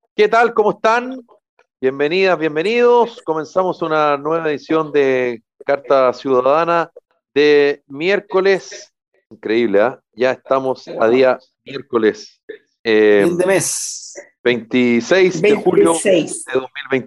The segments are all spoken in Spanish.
¿Qué tal? ¿Cómo están? Bienvenidas, bienvenidos. Comenzamos una nueva edición de Carta Ciudadana de miércoles. Increíble, ¿ah? Ya estamos a día miércoles eh, Fin de mes. 26 de julio 26. de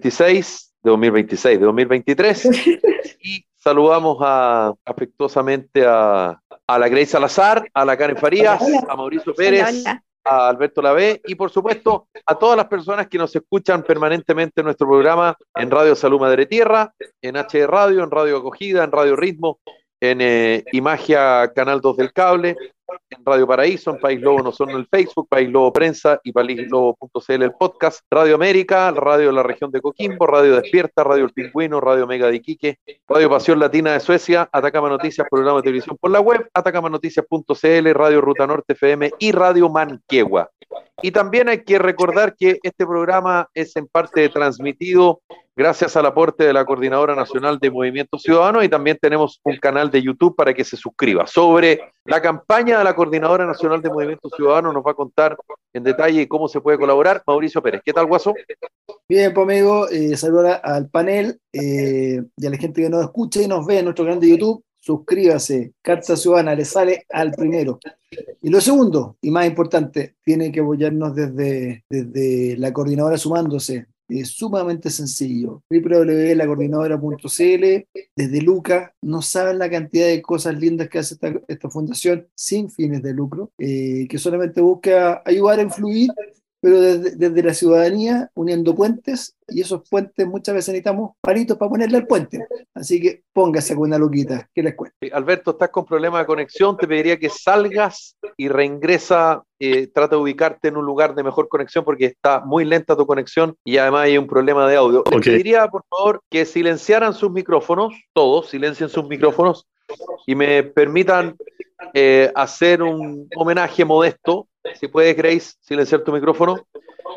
2023. Y saludamos afectuosamente a la Grace Salazar, a la Karen Hola, Farías, hola. a Mauricio Hola, Pérez, hola. a Alberto Lavé y por supuesto a todas las personas que nos escuchan permanentemente en nuestro programa en Radio Salud Madre Tierra, en HD Radio, en Radio Acogida, en Radio Ritmo, en Imagia Canal 2 del Cable, en Radio Paraíso, en País Lobo no son en el Facebook, País Lobo Prensa y paislobo.cl el podcast, Radio América, Radio de la región de Coquimbo, Radio Despierta, Radio El Pingüino, Radio Mega de Iquique, Radio Pasión Latina de Suecia, Atacama Noticias, programa de televisión por la web, atacamanoticias.cl, Radio Ruta Norte FM y Radio Manquehua. Y también hay que recordar que este programa es en parte transmitido gracias al aporte de la Coordinadora Nacional de Movimiento Ciudadano y también tenemos un canal de YouTube para que se suscriba. Sobre la campaña de la Coordinadora Nacional de Movimiento Ciudadano nos va a contar en detalle cómo se puede colaborar Mauricio Pérez. ¿Qué tal, Guaso? Bien, pues amigo, saludos al panel y a la gente que nos escucha y nos ve en nuestro canal de YouTube. Suscríbase, Carta Ciudadana, le sale al primero. Y lo segundo, y más importante, tiene que apoyarnos desde la coordinadora sumándose. Es sumamente sencillo. www.lacoordinadora.cl. Desde Luca, no saben la cantidad de cosas lindas que hace esta fundación sin fines de lucro, que solamente busca ayudar a influir, pero desde la ciudadanía, uniendo puentes, y esos puentes muchas veces necesitamos palitos para ponerle al puente. Así que póngase con una luquita, que les cuesta. Alberto, estás con problema de conexión, te pediría que salgas y reingresa, trata de ubicarte en un lugar de mejor conexión porque está muy lenta tu conexión y además hay un problema de audio. Les pediría, por favor, que silenciaran sus micrófonos, todos silencien sus micrófonos y me permitan hacer un homenaje modesto. Si puedes, Grace, silenciar tu micrófono.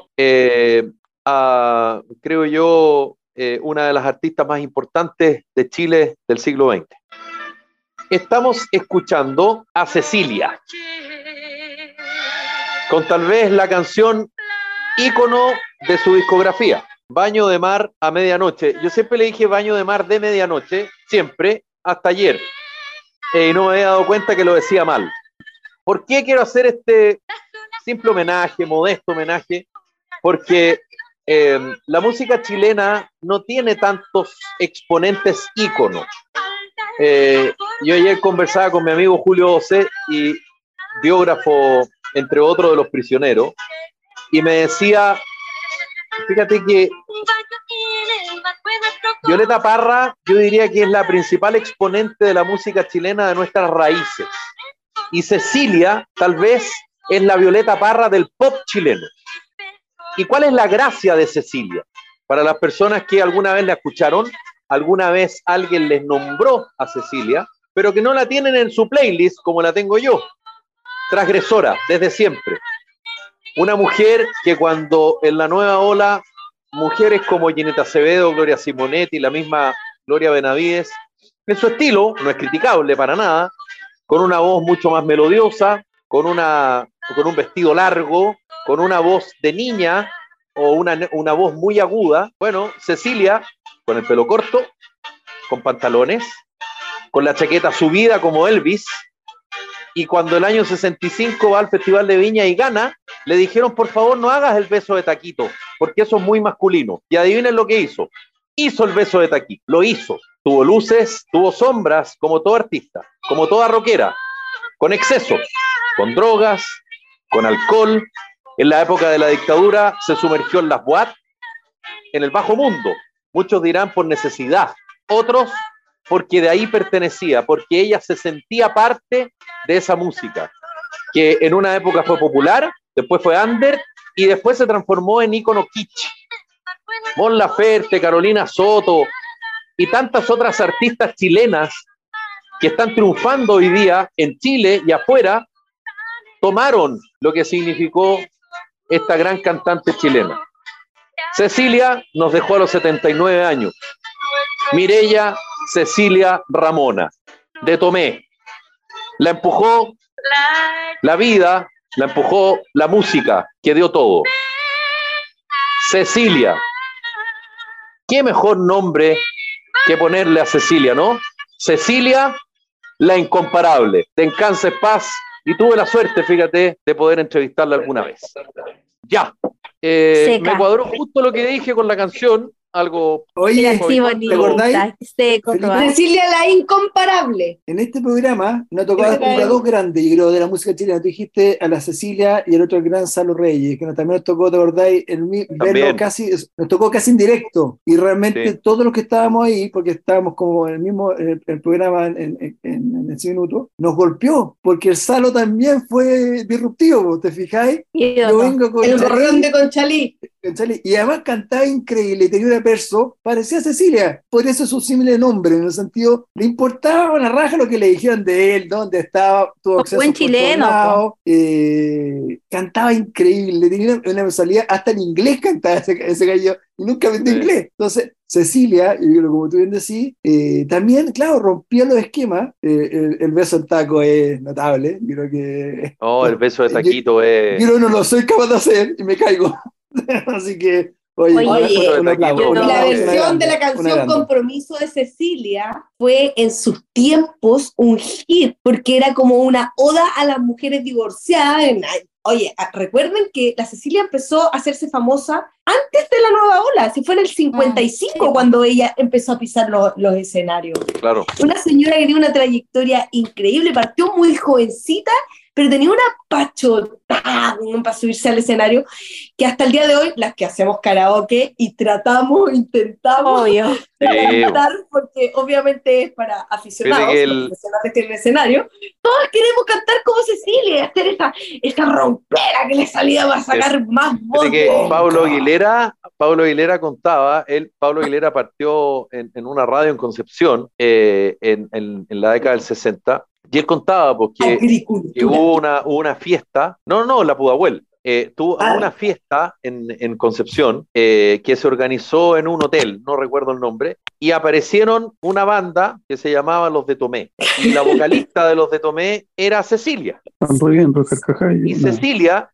Creo yo, una de las artistas más importantes de Chile del siglo XX. Estamos escuchando a Cecilia, con tal vez la canción ícono de su discografía, Baño de Mar a Medianoche. Yo siempre le dije Baño de Mar de Medianoche, siempre, hasta ayer. Y no me había dado cuenta que lo decía mal. ¿Por qué quiero hacer este simple homenaje, modesto homenaje? Porque la música chilena no tiene tantos exponentes íconos. Yo ayer conversaba con mi amigo Julio José, y biógrafo, entre otros, de Los Prisioneros, y me decía, fíjate que Violeta Parra, yo diría que es la principal exponente de la música chilena de nuestras raíces. Y Cecilia, tal vez, es la Violeta Parra del pop chileno. ¿Y cuál es la gracia de Cecilia? Para las personas que alguna vez la escucharon, alguna vez alguien les nombró a Cecilia, pero que no la tienen en su playlist como la tengo yo. Transgresora, desde siempre. Una mujer que cuando en la nueva ola, mujeres como Gineta Acevedo, Gloria Simonetti, la misma Gloria Benavides, en su estilo, no es criticable para nada, con una voz mucho más melodiosa, con un vestido largo, con una voz de niña o una voz muy aguda. Bueno, Cecilia, con el pelo corto, con pantalones, con la chaqueta subida como Elvis, y cuando el año 65 va al Festival de Viña y gana, le dijeron, por favor, no hagas el beso de taquito, porque eso es muy masculino. Y adivinen lo que hizo. Hizo el beso de taquito, lo hizo. Tuvo luces, tuvo sombras, como todo artista, como toda rockera, con excesos, con drogas, con alcohol. En la época de la dictadura se sumergió en las boîtes, en el bajo mundo. Muchos dirán por necesidad, otros porque de ahí pertenecía, porque ella se sentía parte de esa música, que en una época fue popular, después fue under y después se transformó en ícono kitsch. Mon Laferte, Carolina Soto y tantas otras artistas chilenas que están triunfando hoy día en Chile y afuera, tomaron lo que significó esta gran cantante chilena. Cecilia nos dejó a los 79 años. Mireya Cecilia Ramona, de Tomé. La empujó la vida, la empujó la música, que dio todo. Cecilia. ¿Qué mejor nombre que ponerle a Cecilia, no? Cecilia, la incomparable. Descanse en paz. Y tuve la suerte, fíjate, de poder entrevistarla alguna vez. Ya. Me cuadró justo lo que dije con la canción. Algo. Oye, sí, bonita. ¿te acordáis? Cecilia la incomparable. En este programa nos tocaba junto a dos grandes, yo creo, de la música chilena. Tú dijiste a la Cecilia y el otro el gran Salo Reyes, que también nos tocó, ¿te acordáis? Verlo casi, nos tocó casi en directo. Y realmente todos los que estábamos ahí, porque estábamos como en el mismo el programa en ese minuto, nos golpeó, porque el Salo también fue disruptivo, ¿te fijáis? Yo vengo con el gorrión de Conchalí. Y además cantaba increíble, tenía una perso, parecía Cecilia, por eso es su simple nombre, en el sentido, le importaba una raja lo que le dijeron de él, dónde estaba, tuvo acceso buen chileno, cantaba increíble, tenía una personalidad, hasta en inglés cantaba ese gallo, y nunca aprendió inglés. Entonces, Cecilia, y como tú bien decís, también, claro, rompía los esquemas. El beso en taco es notable, creo que... el beso de taquito es... Yo no lo soy capaz de hacer y me caigo. Así que, oye, la versión de la canción Compromiso de Cecilia fue en sus tiempos un hit, porque era como una oda a las mujeres divorciadas. Oye, recuerden que la Cecilia empezó a hacerse famosa antes de la nueva ola, si fue en el 55 cuando ella empezó a pisar los escenarios. Claro. Una señora que tiene una trayectoria increíble, partió muy jovencita, pero tenía una pachotada para subirse al escenario, que hasta el día de hoy, las que hacemos karaoke y intentamos cantar, porque obviamente es para aficionados, profesionales que en el escenario, todos queremos cantar como Cecilia, hacer esa rompera que le salía para sacar más voz. Pablo Aguilera contaba, Pablo Aguilera partió en una radio en Concepción en la década del 60. Y él contaba porque hubo una fiesta, la Pudahuel, tuvo una fiesta en Concepción que se organizó en un hotel, no recuerdo el nombre, y aparecieron una banda que se llamaba Los de Tomé, y la vocalista de Los de Tomé era Cecilia. Y Cecilia,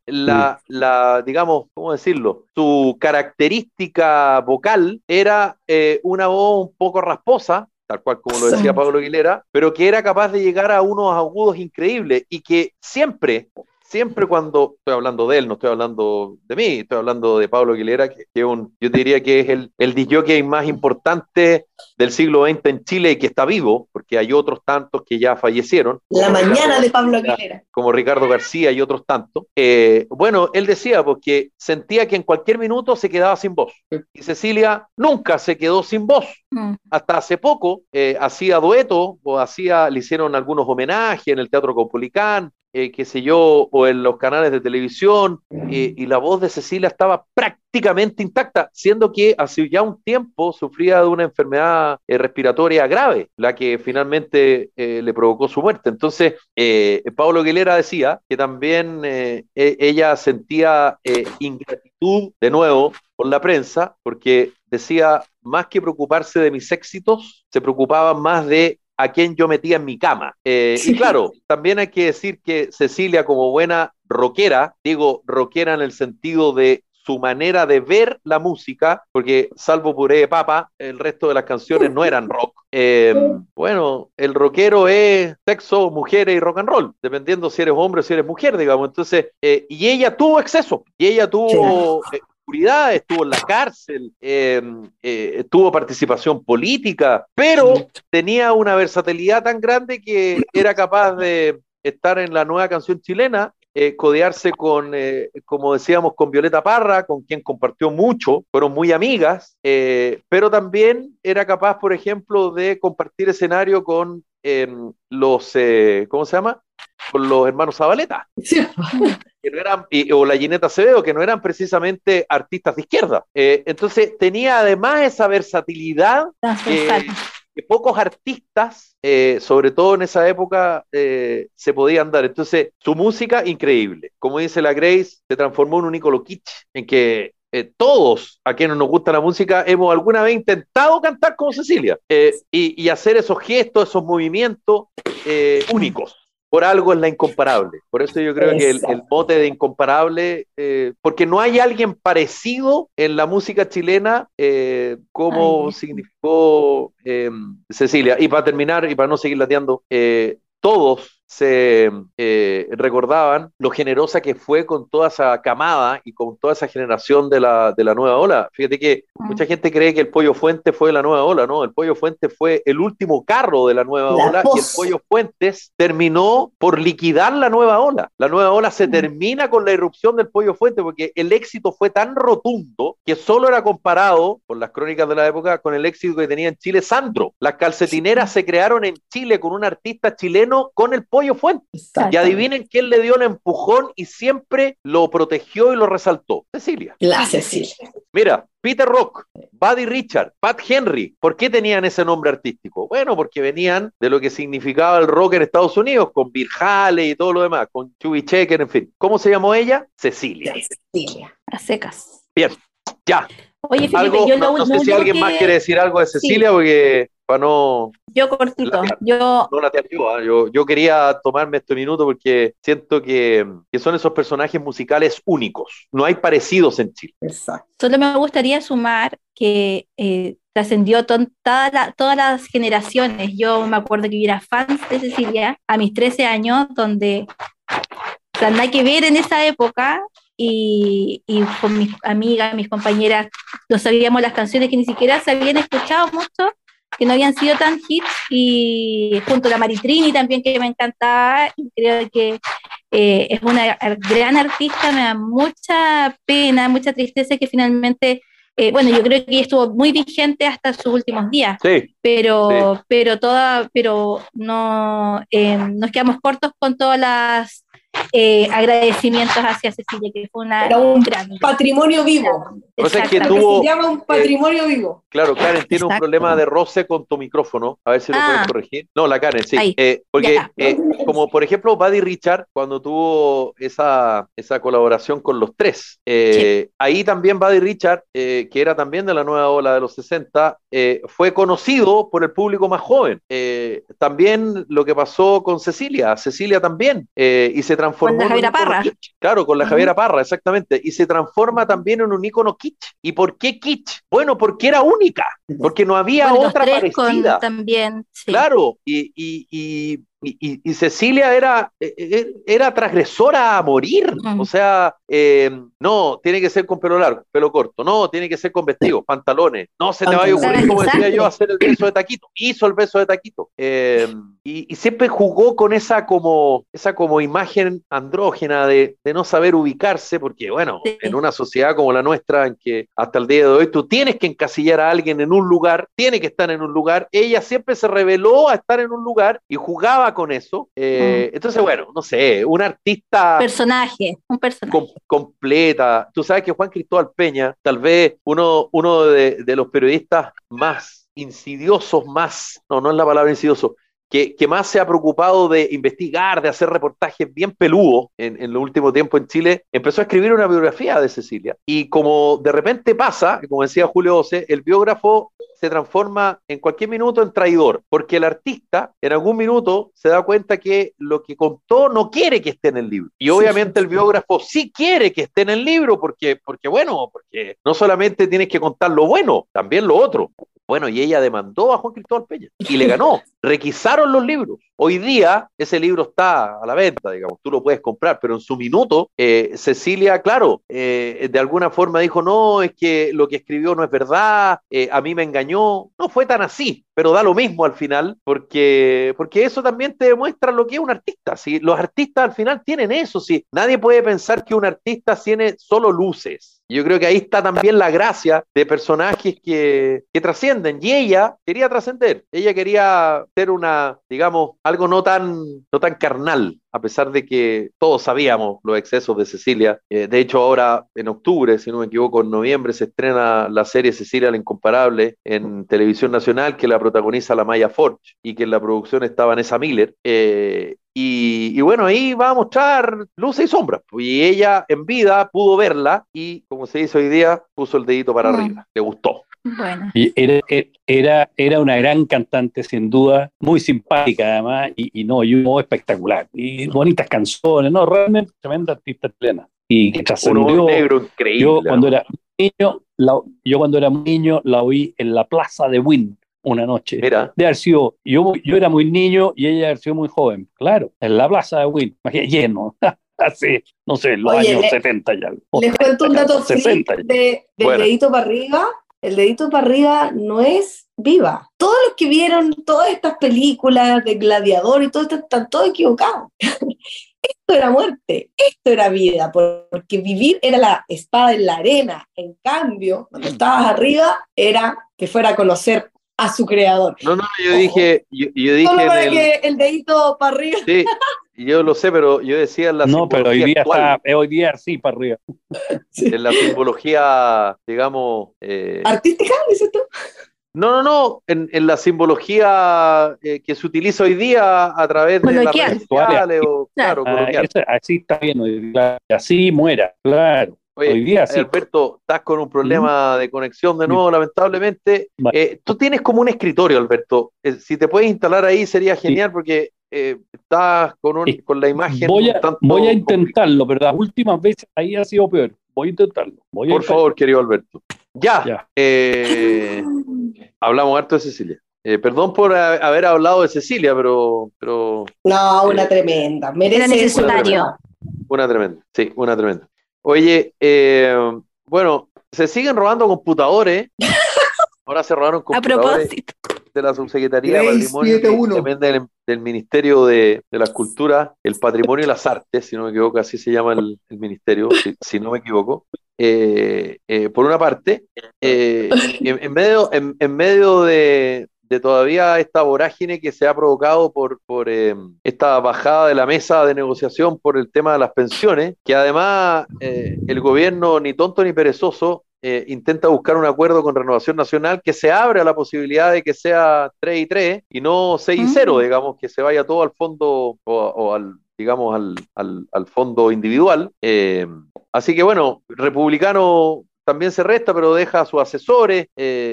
digamos, ¿cómo decirlo? Su característica vocal era una voz un poco rasposa, tal cual como lo decía Pablo Aguilera, pero que era capaz de llegar a unos agudos increíbles y que siempre cuando estoy hablando de él, no estoy hablando de mí, estoy hablando de Pablo Aguilera, que yo diría que es el disc jockey más importante del siglo XX en Chile y que está vivo, porque hay otros tantos que ya fallecieron. La mañana de Pablo Aguilera. Como Ricardo García y otros tantos. Él decía porque sentía que en cualquier minuto se quedaba sin voz. Y Cecilia nunca se quedó sin voz. Hasta hace poco hacía dueto le hicieron algunos homenajes en el Teatro Caupolicán, qué sé yo, o en los canales de televisión, y la voz de Cecilia estaba prácticamente intacta, siendo que hace ya un tiempo sufría de una enfermedad respiratoria grave, la que finalmente le provocó su muerte. Entonces, Pablo Aguilera decía que también ella sentía ingratitud, de nuevo, por la prensa, porque decía, más que preocuparse de mis éxitos, se preocupaba más de a quién yo metía en mi cama. Y claro, también hay que decir que Cecilia, como buena rockera, digo rockera en el sentido de su manera de ver la música, porque salvo Puré de Papa, el resto de las canciones no eran rock. Bueno, el rockero es sexo, mujeres y rock and roll, dependiendo si eres hombre o si eres mujer, digamos. Entonces, y ella tuvo exceso, y ella tuvo... oscuridad, estuvo en la cárcel, tuvo participación política, pero tenía una versatilidad tan grande que era capaz de estar en la nueva canción chilena, codearse con, como decíamos, con Violeta Parra, con quien compartió mucho, fueron muy amigas, pero también era capaz, por ejemplo, de compartir escenario con los, ¿cómo se llama? Con los hermanos Zabaleta. Sí. Que no eran, o la Gineta Acevedo, que no eran precisamente artistas de izquierda. Entonces tenía además esa versatilidad que pocos artistas, sobre todo en esa época, se podían dar. Entonces su música, increíble. Como dice la Grace, se transformó en un ícono kitsch, en que todos a quienes nos gusta la música hemos alguna vez intentado cantar como Cecilia, y hacer esos gestos, esos movimientos únicos. por algo es la incomparable. Por eso yo creo que el mote de incomparable, porque no hay alguien parecido en la música chilena como significó Cecilia. Y para terminar, y para no seguir lateando, todos se recordaban lo generosa que fue con toda esa camada y con toda esa generación de la nueva ola. Fíjate que mucha gente cree que el Pollo Fuentes fue la nueva ola, ¿no? El Pollo Fuentes fue el último carro de la nueva ola y el Pollo Fuentes terminó por liquidar la nueva ola. La nueva ola se termina con la irrupción del Pollo Fuentes porque el éxito fue tan rotundo que solo era comparado, por las crónicas de la época, con el éxito que tenía en Chile Sandro. Las calcetineras se crearon en Chile con un artista chileno con el Pollo Fuentes. Y adivinen quién le dio el empujón y siempre lo protegió y lo resaltó. Cecilia. La Cecilia. Mira, Peter Rock, Buddy Richard, Pat Henry, ¿por qué tenían ese nombre artístico? Bueno, porque venían de lo que significaba el rock en Estados Unidos, con Bill Haley y todo lo demás, con Chubby Checker, en fin. ¿Cómo se llamó ella? Cecilia. Cecilia. A secas. Bien, ya. Oye, Felipe, algo, yo no sé si alguien más quiere decir algo de Cecilia, porque para no... Yo cortito, yo quería tomarme este minuto porque siento que son esos personajes musicales únicos, no hay parecidos en Chile. Exacto. Solo me gustaría sumar que trascendió todas las generaciones. Yo me acuerdo que yo era fan de Cecilia a mis 13 años, donde nada que ver en esa época. Y con mis amigas, mis compañeras, no sabíamos las canciones que ni siquiera se habían escuchado mucho, que no habían sido tan hits, y junto a la Maritrini también, que me encantaba, y creo que es una gran artista. Me da mucha pena, mucha tristeza que finalmente, bueno, yo creo que ella estuvo muy vigente hasta sus últimos días, sí, pero no, nos quedamos cortos con todas las agradecimientos hacia Cecilia, que fue un gran patrimonio vivo. O sea, que se llama un patrimonio vivo. Claro, Karen tiene un problema de roce con tu micrófono, a ver si lo puedes corregir. No, la Karen, sí. Porque, como por ejemplo, Buddy Richard, cuando tuvo esa colaboración con los tres, ahí también Buddy Richard, que era también de la nueva ola de los 60, fue conocido por el público más joven. También lo que pasó con Cecilia también, y se transformó con la Javiera Parra. Kitsch. Claro, con la Javiera Parra, exactamente, y se transforma también en un ícono kitsch. ¿Y por qué kitsch? Bueno, porque era única, porque no había otra parecida. También, sí. Claro, y Cecilia era transgresora a morir. O sea, no, tiene que ser con pelo largo, pelo corto, no, tiene que ser con vestidos, pantalones, no se te vaya a ocurrir, como decía yo, hacer el beso de taquito. Hizo el beso de taquito. Y siempre jugó con esa como imagen andrógena de no saber ubicarse, porque bueno, en una sociedad como la nuestra, en que hasta el día de hoy tú tienes que encasillar a alguien en un lugar, tiene que estar en un lugar, ella siempre se reveló a estar en un lugar y jugaba con eso. Entonces, bueno, no sé, un artista... un personaje. Completa. Tú sabes que Juan Cristóbal Peña, tal vez uno de los periodistas más insidiosos, no es la palabra insidioso, que más se ha preocupado de investigar, de hacer reportajes bien peludos en el último tiempo en Chile, empezó a escribir una biografía de Cecilia. Y como de repente pasa, como decía Julio Ose, el biógrafo se transforma en cualquier minuto en traidor, porque el artista en algún minuto se da cuenta que lo que contó no quiere que esté en el libro. Y obviamente el biógrafo sí quiere que esté en el libro, porque no solamente tienes que contar lo bueno, también lo otro. Bueno, y ella demandó a Juan Cristóbal Peña y le ganó. Requisaron los libros. Hoy día ese libro está a la venta, digamos, tú lo puedes comprar, pero en su minuto Cecilia, claro, de alguna forma dijo, no, es que lo que escribió no es verdad, a mí me engañó. No fue tan así, pero da lo mismo al final, porque eso también te demuestra lo que es un artista. ¿Sí? Los artistas al final tienen eso, ¿sí? Nadie puede pensar que un artista tiene solo luces. Yo creo que ahí está también la gracia de personajes que trascienden, y ella quería trascender, ella quería ser algo no tan carnal, a pesar de que todos sabíamos los excesos de Cecilia. De hecho, ahora en octubre, si no me equivoco, en noviembre se estrena la serie Cecilia la Incomparable en Televisión Nacional, que la protagoniza la Maya Forge y que en la producción está Vanessa Miller. Y bueno, ahí va a mostrar luces y sombras. Y ella en vida pudo verla y, como se dice hoy día, puso el dedito para arriba. Le gustó. Bueno, Y era una gran cantante, sin duda, muy simpática además, y no, y un modo espectacular, y bonitas canciones, no, realmente tremenda artista chilena, y que Un humor trascendió. negro Yo increíble, cuando además. era yo cuando era niño la oí en la plaza de Wynn una noche. Mira, De haber sido, yo era muy niño y ella de haber sido muy joven, claro, en la plaza de Wynn, imagínate, lleno, hace, no sé, los Oye, años 70 ya, o les cuento un 30 dato ya, freak 60 ya. del bueno, dedito para arriba. El dedito para arriba no es viva. Todos los que vieron todas estas películas de Gladiador y todo esto están todos equivocados. Esto era muerte, esto era vida, porque vivir era la espada en la arena. En cambio, cuando estabas arriba, era que fuera a conocer a su creador. no, no, yo Ojo, dije, yo solo dije en para el, que el dedito para arriba. sí, yo lo sé, pero yo decía en la No, pero hoy simbología día actual, hoy día sí para arriba. Sí. en la simbología, digamos, ¿Artística, dices tú? no, en la simbología que se utiliza hoy día a través de las coloquial. redes sociales, o Claro. claro, coloquial. Así está bien, hoy día, así muera, claro. Oye, Hoy día sí. Alberto, estás con un problema de conexión de Sí. nuevo, lamentablemente. Vale. Tú tienes como un escritorio, Alberto. Si te puedes instalar ahí sería genial porque estás con la imagen Voy un tanto a complicada. intentarlo, pero las últimas veces ahí ha sido peor. Voy a intentarlo. Por favor, querido Alberto. Ya. Ya. Hablamos harto de Cecilia. Perdón por haber hablado de Cecilia, pero No, una tremenda. Era Merece necesario. una tremenda. Sí, una tremenda. Oye, bueno, se siguen robando computadores. Ahora se robaron A computadores propósito. de la Subsecretaría de Grace Patrimonio, que 71. depende del Ministerio de las Culturas, el Patrimonio y las Artes, si no me equivoco, así se llama el ministerio, si no me equivoco. Por una parte, en medio de todavía esta vorágine que se ha provocado por esta bajada de la mesa de negociación por el tema de las pensiones, que además el gobierno, ni tonto ni perezoso, intenta buscar un acuerdo con Renovación Nacional que se abre a la posibilidad de que sea 3 y 3 y no 6 y 0, digamos, que se vaya todo al fondo o al, digamos, al fondo individual. Así que bueno, Republicano también se resta, pero deja a sus asesores.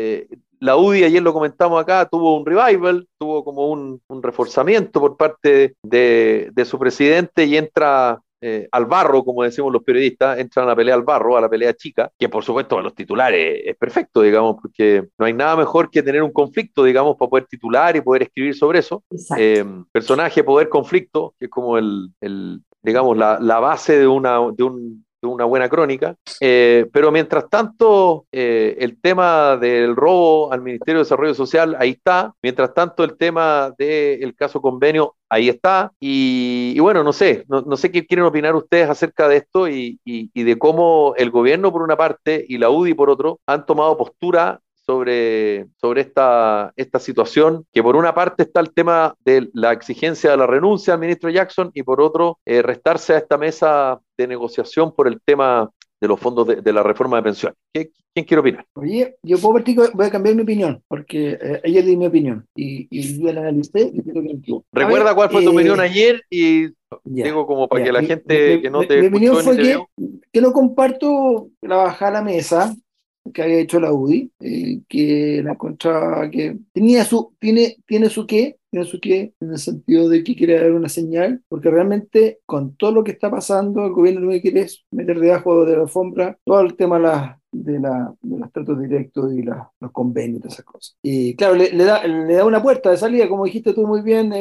La UDI, ayer lo comentamos acá, tuvo un revival, tuvo como un reforzamiento por parte de su presidente y entra al barro, como decimos los periodistas, entran a la pelea al barro, a la pelea chica, que por supuesto a los titulares es perfecto, digamos, porque no hay nada mejor que tener un conflicto, digamos, para poder titular y poder escribir sobre eso. Personaje, poder, conflicto, que es como digamos, la base de una buena crónica, pero mientras tanto el tema del robo al Ministerio de Desarrollo Social, ahí está, mientras tanto el tema del caso convenio, ahí está, y bueno, no sé qué quieren opinar ustedes acerca de esto y de cómo el gobierno por una parte y la UDI por otro han tomado postura sobre esta situación, que por una parte está el tema de la exigencia de la renuncia al ministro Jackson y por otro restarse a esta mesa de negociación por el tema de los fondos de la reforma de pensiones. ¿Quién quiere opinar? Oye, yo puedo partir, voy a cambiar mi opinión, porque ayer di mi opinión y yo la analicé y creo que me equivoco. Recuerda cuál fue tu opinión ayer y Ya, digo como para ya. que la gente que no te Mi opinión escuchó ni fue te vio. que no comparto la bajada a la mesa que había hecho la UDI, que la encontraba que tiene su qué, en el sentido de que quiere dar una señal, porque realmente con todo lo que está pasando, el gobierno lo que quiere es meter debajo de la alfombra todo el tema de los tratos directos y los convenios y todas esas cosas. Y claro, le da una puerta de salida, como dijiste tú muy bien,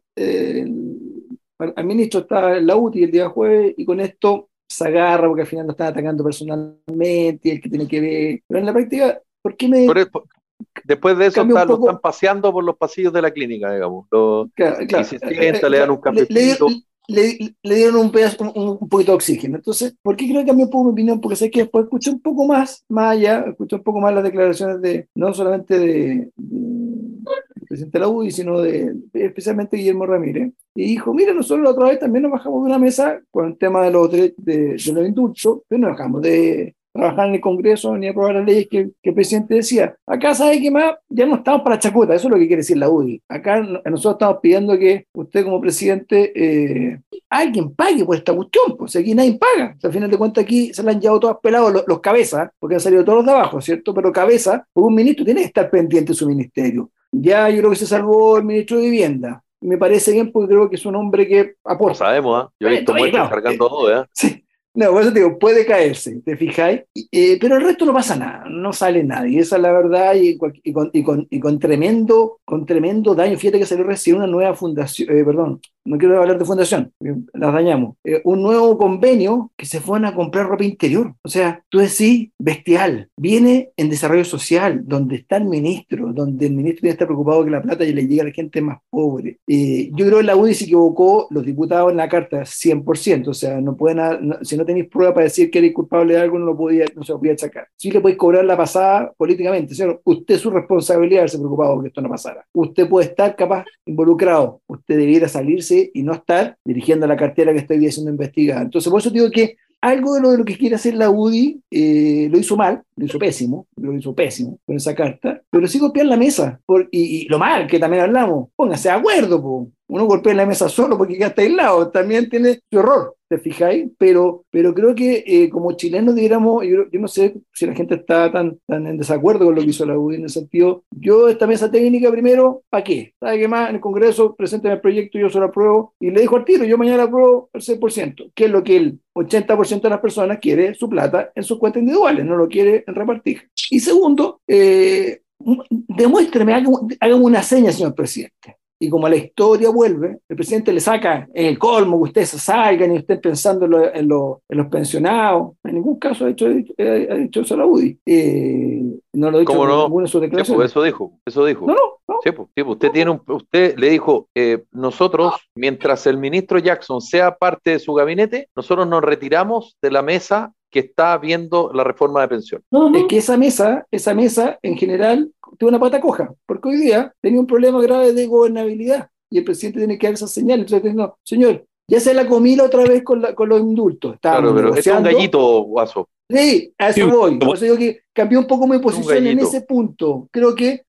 al ministro está en la UTI el día jueves y con esto se agarra porque al final lo están atacando personalmente y el que tiene que ver. Pero en la práctica, ¿por qué después de eso cambia un lo poco? están paseando por los pasillos de la clínica, digamos. Claro, Y se sienta, le dan un cafecito. le dieron un pedazo, un poquito de oxígeno. Entonces, ¿por qué creo que cambió un poco mi opinión? Porque sé que después escuché un poco más allá, escuché un poco más las declaraciones no solamente del presidente de la UDI, sino especialmente Guillermo Ramírez. Y dijo, mira, nosotros la otra vez también nos bajamos de una mesa con el tema de los indultos, pero no dejamos de trabajar en el Congreso ni aprobar las leyes que el presidente decía. Acá, ¿sabe qué más? Ya no estamos para chacota, eso es lo que quiere decir la UDI. Acá nosotros estamos pidiendo que usted como presidente alguien pague por esta cuestión, pues aquí nadie paga. O sea, al final de cuentas aquí se le han llevado todos pelados los cabezas, porque han salido todos los de abajo, ¿cierto? Pero cabeza, un ministro tiene que estar pendiente de su ministerio. Ya yo creo que se salvó el ministro de Vivienda. Me parece bien porque creo que es un hombre que No aporta. sabemos, ¿ah? Yo he visto muertos Claro, cargando todo, ¿eh? sí. No, por eso te digo, puede caerse, ¿te fijáis? Pero el resto no pasa nada, no sale nadie, esa es la verdad, y con tremendo daño. Fíjate que salió recién una nueva fundación, perdón, no quiero hablar de fundación, las dañamos, un nuevo convenio que se fueron a comprar ropa interior. O sea, tú decís, bestial, viene en desarrollo social, donde está el ministro, donde el ministro tiene que estar preocupado que la plata le llegue a la gente más pobre. Yo creo que la UDI se equivocó, los diputados en la carta 100%, o sea, no pueden, si no tenéis prueba para decir que eres culpable de algo, no se lo podía achacar. Sí le podéis cobrar la pasada políticamente, señor, usted es su responsabilidad haberse preocupado que esto no pasara. Usted puede estar capaz involucrado, usted debiera salirse y no estar dirigiendo la cartera que estoy siendo investigada. Entonces, por eso digo que algo de lo que quiere hacer la UDI lo hizo mal, lo hizo pésimo con esa carta, pero sí golpear la mesa. Y lo mal que también hablamos, póngase de acuerdo, po. Uno golpea la mesa solo porque ya está aislado, también tiene su error, ¿te fijáis? Pero creo que como chilenos diéramos, yo no sé si la gente está tan en desacuerdo con lo que hizo la UDI en ese sentido. Yo esta mesa técnica primero, ¿para qué? ¿Sabe qué más? En el Congreso preséntame el proyecto, yo se lo apruebo y le dijo al tiro, yo mañana apruebo el 6%, que es lo que el 80% de las personas quiere su plata en sus cuentas individuales, no lo quiere en repartir. Y segundo, demuéstreme, hágame una seña, señor presidente. Y como la historia vuelve, el presidente le saca en el colmo que ustedes salgan y estén pensando en los pensionados. En ningún caso ha dicho eso la UDI. No lo ha dicho ¿Cómo no? ninguna de sus Sí, pues, declaraciones. eso dijo. No. Sí, pues, usted le dijo, nosotros, mientras el ministro Jackson sea parte de su gabinete, nosotros nos retiramos de la mesa que está viendo la reforma de pensión. Es que esa mesa en general tiene una pata coja, porque hoy día tenía un problema grave de gobernabilidad y el presidente tiene que dar esa señal. Entonces, no, señor, ya se la comí la otra vez con los indultos. Claro, pero esto es un gallito, Guaso. Sí, a eso voy. Por eso digo que cambió un poco mi posición en gallito. ese punto. Creo que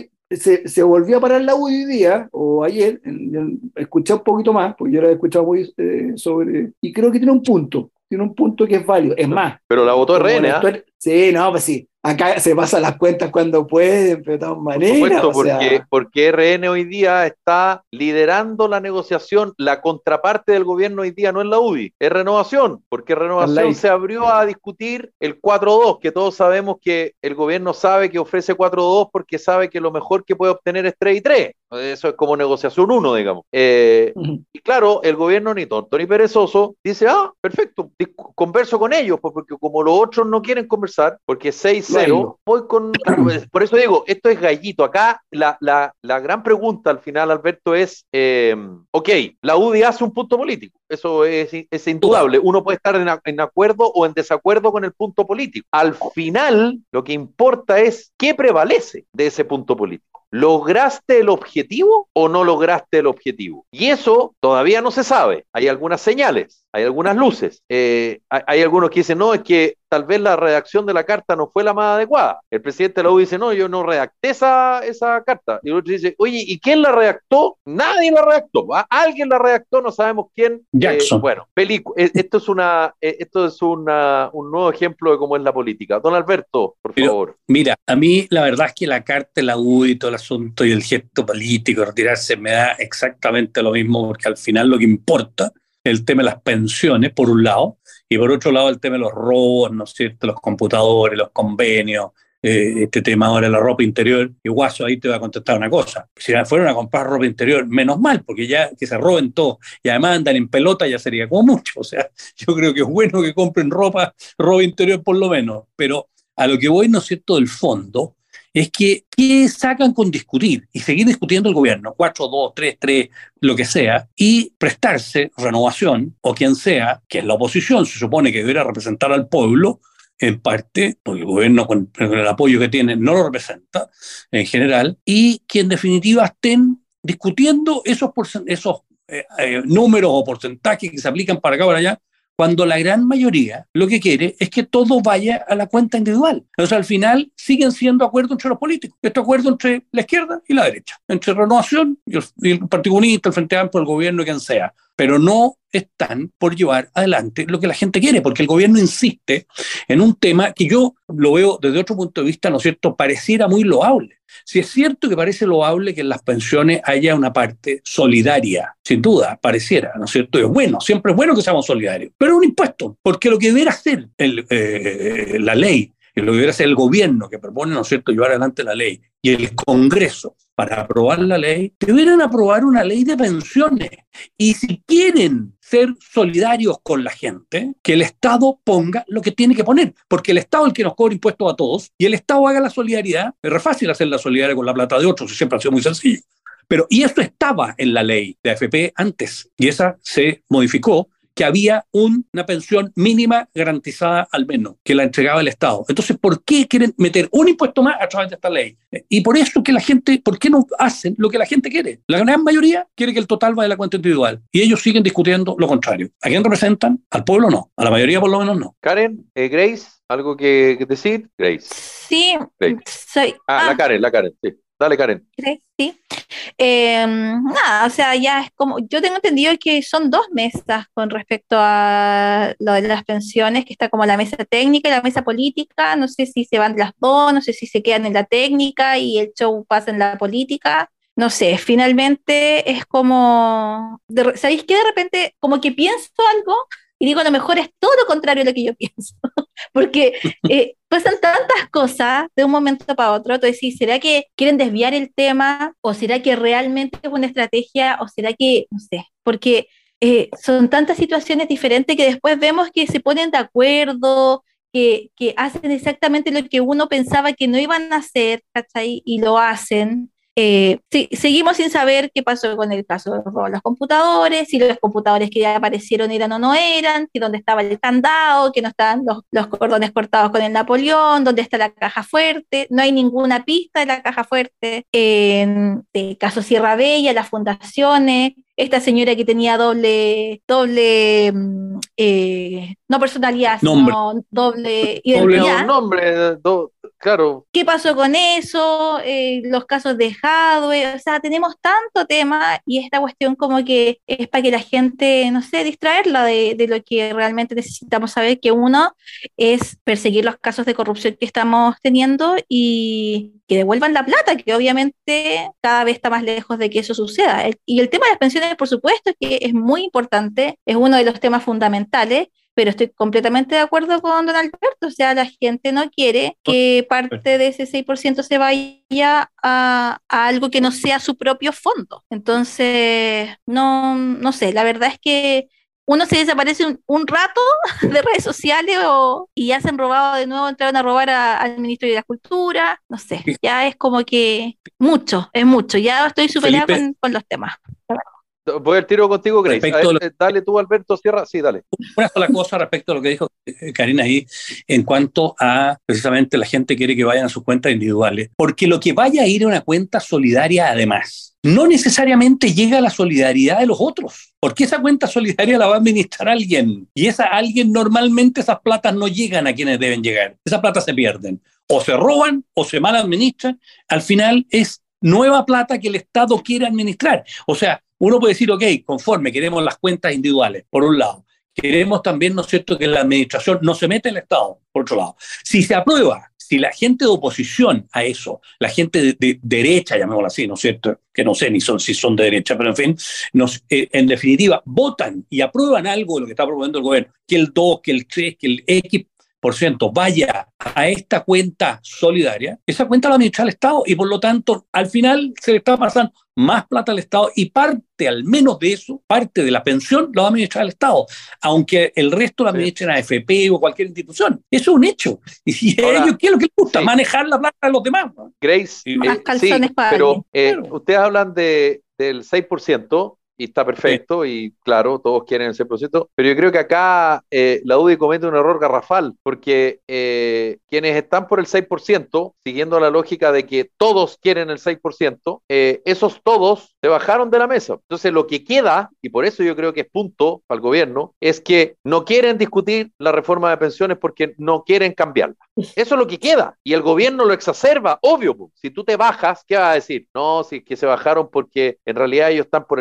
se volvió a parar la UDI hoy día, o ayer, escuché un poquito más, porque yo la he escuchado muy sobre, y creo que tiene un punto que es válido. Es más, pero la votó RN, ¿ah? Sí, no, pues sí. Acá se pasan las cuentas cuando pueden, pero de todas maneras. Por supuesto, porque RN hoy día está liderando la negociación. La contraparte del gobierno hoy día no es la UDI, es Renovación, porque Renovación se abrió a discutir el 4-2, que todos sabemos que el gobierno sabe que ofrece 4-2 porque sabe que lo mejor que puede obtener es 3-3. Eso es como negociación 1, digamos. Y claro, el gobierno ni tonto ni perezoso dice, perfecto, converso con ellos, porque como los otros no quieren conversar, porque 6-0, voy con... Por eso digo, esto es gallito. Acá la gran pregunta al final, Alberto, es, ok, la UDI hace un punto político, eso es indudable. Uno puede estar en acuerdo o en desacuerdo con el punto político. Al final, lo que importa es qué prevalece de ese punto político. ¿Lograste el objetivo o no lograste el objetivo? Y eso todavía no se sabe. Hay algunas señales, hay algunas luces. Hay algunos que dicen, no, es que tal vez la redacción de la carta no fue la más adecuada. El presidente de la U dice, no, yo no redacté esa carta. Y el otro dice, oye, ¿y quién la redactó? Nadie la redactó. Alguien la redactó, no sabemos quién. Jackson. Esto es un nuevo ejemplo de cómo es la política. Don Alberto, por favor. Mira, a mí la verdad es que la carta de la U y todo el asunto y el gesto político, retirarse, me da exactamente lo mismo, porque al final lo que importa es el tema de las pensiones, por un lado, y por otro lado el tema de los robos, ¿no es cierto?, los computadores, los convenios, este tema ahora de la ropa interior. Y Guaso ahí te va a contestar una cosa: si fueron a comprar ropa interior, menos mal, porque ya que se roben todo y además andan en pelota ya sería como mucho. O sea, yo creo que es bueno que compren ropa interior por lo menos, pero a lo que voy, ¿no es cierto?, del fondo, es que ¿qué sacan con discutir y seguir discutiendo el gobierno? 4-2, 3-3, lo que sea, y prestarse Renovación o quien sea, que es la oposición, se supone que debería representar al pueblo, en parte, porque el gobierno con el apoyo que tiene no lo representa en general, y que en definitiva estén discutiendo esos números o porcentajes que se aplican para acá o para allá, cuando la gran mayoría lo que quiere es que todo vaya a la cuenta individual. O sea, al final siguen siendo acuerdos entre los políticos. Este acuerdo entre la izquierda y la derecha, entre Renovación y el Partido Comunista, el Frente Amplio, el gobierno, quien sea. pero no están por llevar adelante lo que la gente quiere, porque el gobierno insiste en un tema que yo lo veo desde otro punto de vista, ¿no es cierto?, pareciera muy loable. Si es cierto que parece loable que en las pensiones haya una parte solidaria, sin duda, pareciera, ¿no es cierto? Es bueno, siempre es bueno que seamos solidarios, pero es un impuesto, porque lo que debiera hacer la ley, y lo que debiera hacer el gobierno que propone, ¿no es cierto?, llevar adelante la ley, y el Congreso, para aprobar la ley, deberían aprobar una ley de pensiones. Y si quieren ser solidarios con la gente, que el Estado ponga lo que tiene que poner, porque el Estado es el que nos cobra impuestos a todos, y el Estado haga la solidaridad. Es re fácil hacer la solidaridad con la plata de otros, y siempre ha sido muy sencillo. Y eso estaba en la ley de AFP antes, y esa se modificó, que había una pensión mínima garantizada al menos, que la entregaba el Estado. Entonces, ¿por qué quieren meter un impuesto más a través de esta ley? Y por eso que la gente, ¿por qué no hacen lo que la gente quiere? La gran mayoría quiere que el total vaya a la cuenta individual, y ellos siguen discutiendo lo contrario. ¿A quién representan? Al pueblo no, a la mayoría por lo menos no. Karen, Grace, ¿algo que decir? Grace. Sí, Grace. soy... La Karen, sí. Dale, Karen. Sí. Nada, o sea, ya es como, yo tengo entendido que son 2 mesas con respecto a lo de las pensiones, que está como la mesa técnica y la mesa política. No sé si se van las dos, no sé si se quedan en la técnica y el show pasa en la política. No sé, finalmente es como, ¿sabéis qué? De repente como que pienso algo y digo, a lo mejor es todo lo contrario a lo que yo pienso, porque pasan tantas cosas de un momento para otro. Entonces, sí, ¿será que quieren desviar el tema? ¿O será que realmente es una estrategia? ¿O será que, no sé, porque son tantas situaciones diferentes que después vemos que se ponen de acuerdo, que hacen exactamente lo que uno pensaba que no iban a hacer, ¿cachai? Y lo hacen. Sí, seguimos sin saber qué pasó con el caso de los computadores, si los computadores que ya aparecieron eran o no eran, si dónde estaba el candado, que no estaban los cordones cortados con el Napoleón, dónde está la caja fuerte. No hay ninguna pista de la caja fuerte. El caso Sierra Bella, las fundaciones, esta señora que tenía doble no personalidad, Nombre. sino doble identidad. Claro. ¿Qué pasó con eso? Los casos de Hadwe, o sea, tenemos tanto tema y esta cuestión como que es para que la gente, no sé, distraerla de lo que realmente necesitamos saber, que uno es perseguir los casos de corrupción que estamos teniendo y que devuelvan la plata, que obviamente cada vez está más lejos de que eso suceda. Y el tema de las pensiones, por supuesto, que es muy importante, es uno de los temas fundamentales, pero estoy completamente de acuerdo con don Alberto. O sea, la gente no quiere que parte de ese 6% se vaya a algo que no sea su propio fondo. Entonces, no sé, la verdad es que uno se desaparece un rato de redes sociales y ya se han robado de nuevo, entraron a robar al ministro de la Cultura, no sé, ya es como que es mucho, ya estoy superada con los temas. Voy al tiro contigo, Grace. Dale tú, Alberto, cierra. Sí, dale. Una sola cosa respecto a lo que dijo Karina ahí, en cuanto a precisamente la gente quiere que vayan a sus cuentas individuales, porque lo que vaya a ir a una cuenta solidaria además, no necesariamente llega a la solidaridad de los otros, porque esa cuenta solidaria la va a administrar alguien, y alguien normalmente esas platas no llegan a quienes deben llegar, esas platas se pierden, o se roban, o se mal administran, al final es nueva plata que el Estado quiere administrar. O sea, uno puede decir, ok, conforme, queremos las cuentas individuales, por un lado. Queremos también, ¿no es cierto?, que la administración no se mete en el Estado, por otro lado. Si se aprueba, si la gente de oposición a eso, la gente de derecha, llamémoslo así, ¿no es cierto?, que no sé si son de derecha, pero en fin, en definitiva, votan y aprueban algo de lo que está proponiendo el gobierno, que el 2, que el 3, que el X% vaya a esta cuenta solidaria, esa cuenta la administra el Estado y por lo tanto al final se le está pasando más plata al Estado y parte al menos de eso, parte de la pensión la va a administrar el Estado, aunque el resto la administren a AFP o cualquier institución. Eso es un hecho. Y si ahora, ellos, ¿qué es lo que les gusta? Sí. Manejar la plata de los demás. Grace, pero ustedes hablan del 6%. Y está perfecto, y claro, todos quieren el 6%, pero yo creo que acá la UDI comete un error garrafal, porque quienes están por el 6%, siguiendo la lógica de que todos quieren el 6%, esos todos se bajaron de la mesa. Entonces lo que queda, y por eso yo creo que es punto para el gobierno, es que no quieren discutir la reforma de pensiones porque no quieren cambiarla. Eso es lo que queda, y el gobierno lo exacerba, obvio. Si tú te bajas, ¿qué vas a decir? No, si que se bajaron porque en realidad ellos están por el 6%,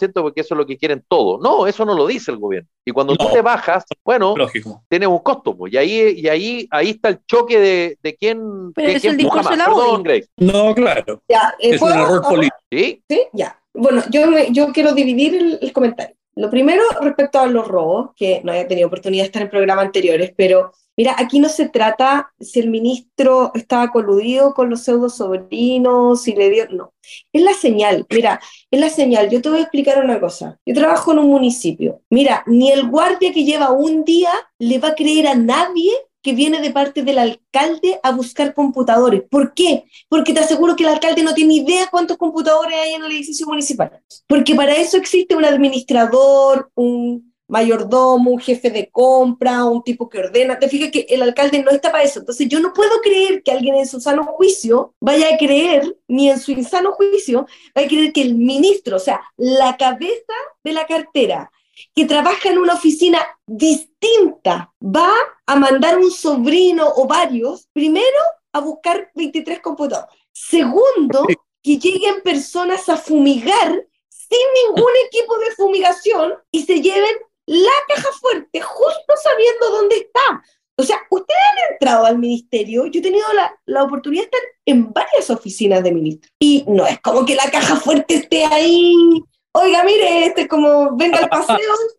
50% porque eso es lo que quieren todos. No, eso no lo dice el gobierno. Y cuando tú te bajas, bueno, lógico. tienes un costo, pues, y ahí está el choque de quién, Pero de es quién el discurso puja de más. la Perdón, UDI. Grace. No, claro. Ya, Es un ¿puedo error ahora? político. ¿Sí? Sí, ya. Bueno, yo quiero dividir el comentario. Lo primero, respecto a los robos, que no había tenido oportunidad de estar en programas anteriores, pero mira, aquí no se trata si el ministro estaba coludido con los pseudo sobrinos, si le dio. No. Es la señal, mira, es la señal. Yo te voy a explicar una cosa. Yo trabajo en un municipio. Mira, ni el guardia que lleva un día le va a creer a nadie que viene de parte del alcalde a buscar computadores. ¿Por qué? Porque te aseguro que el alcalde no tiene idea cuántos computadores hay en el edificio municipal. Porque para eso existe un administrador, un mayordomo, un jefe de compra, un tipo que ordena. Te fijas que el alcalde no está para eso. Entonces yo no puedo creer que alguien en su sano juicio vaya a creer, ni en su insano juicio, vaya a creer que el ministro, o sea, la cabeza de la cartera, que trabaja en una oficina distinta, va a mandar un sobrino o varios, primero, a buscar 23 computadores. Segundo, que lleguen personas a fumigar sin ningún equipo de fumigación y se lleven la caja fuerte, justo sabiendo dónde está. O sea, ustedes han entrado al ministerio, yo he tenido la oportunidad de estar en varias oficinas de ministros, y no es como que la caja fuerte esté ahí. Oiga, mire, es como, venga al paseo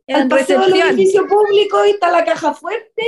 del edificio público y está la caja fuerte.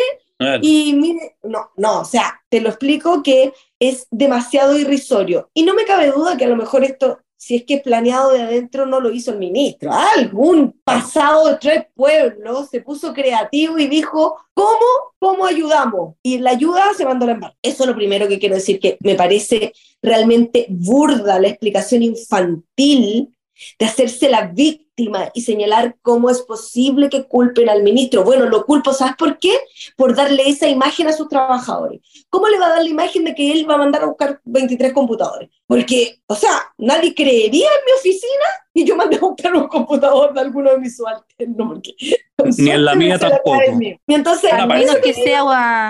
Y mire, no, o sea, te lo explico que es demasiado irrisorio. Y no me cabe duda que a lo mejor esto, si es que es planeado de adentro, no lo hizo el ministro. Algún pasado de 3 pueblos se puso creativo y dijo, ¿cómo ayudamos? Y la ayuda se mandó a la embarca. Eso es lo primero que quiero decir, que me parece realmente burda la explicación infantil de hacerse la víctima y señalar cómo es posible que culpen al ministro. Bueno, lo culpo, ¿sabes por qué? Por darle esa imagen a sus trabajadores. ¿Cómo le va a dar la imagen de que él va a mandar a buscar 23 computadores? Porque, o sea, nadie creería en mi oficina y yo mandé a buscar un computador de alguno de mis subalternos. Ni en la mía tampoco. Y entonces, a menos que sea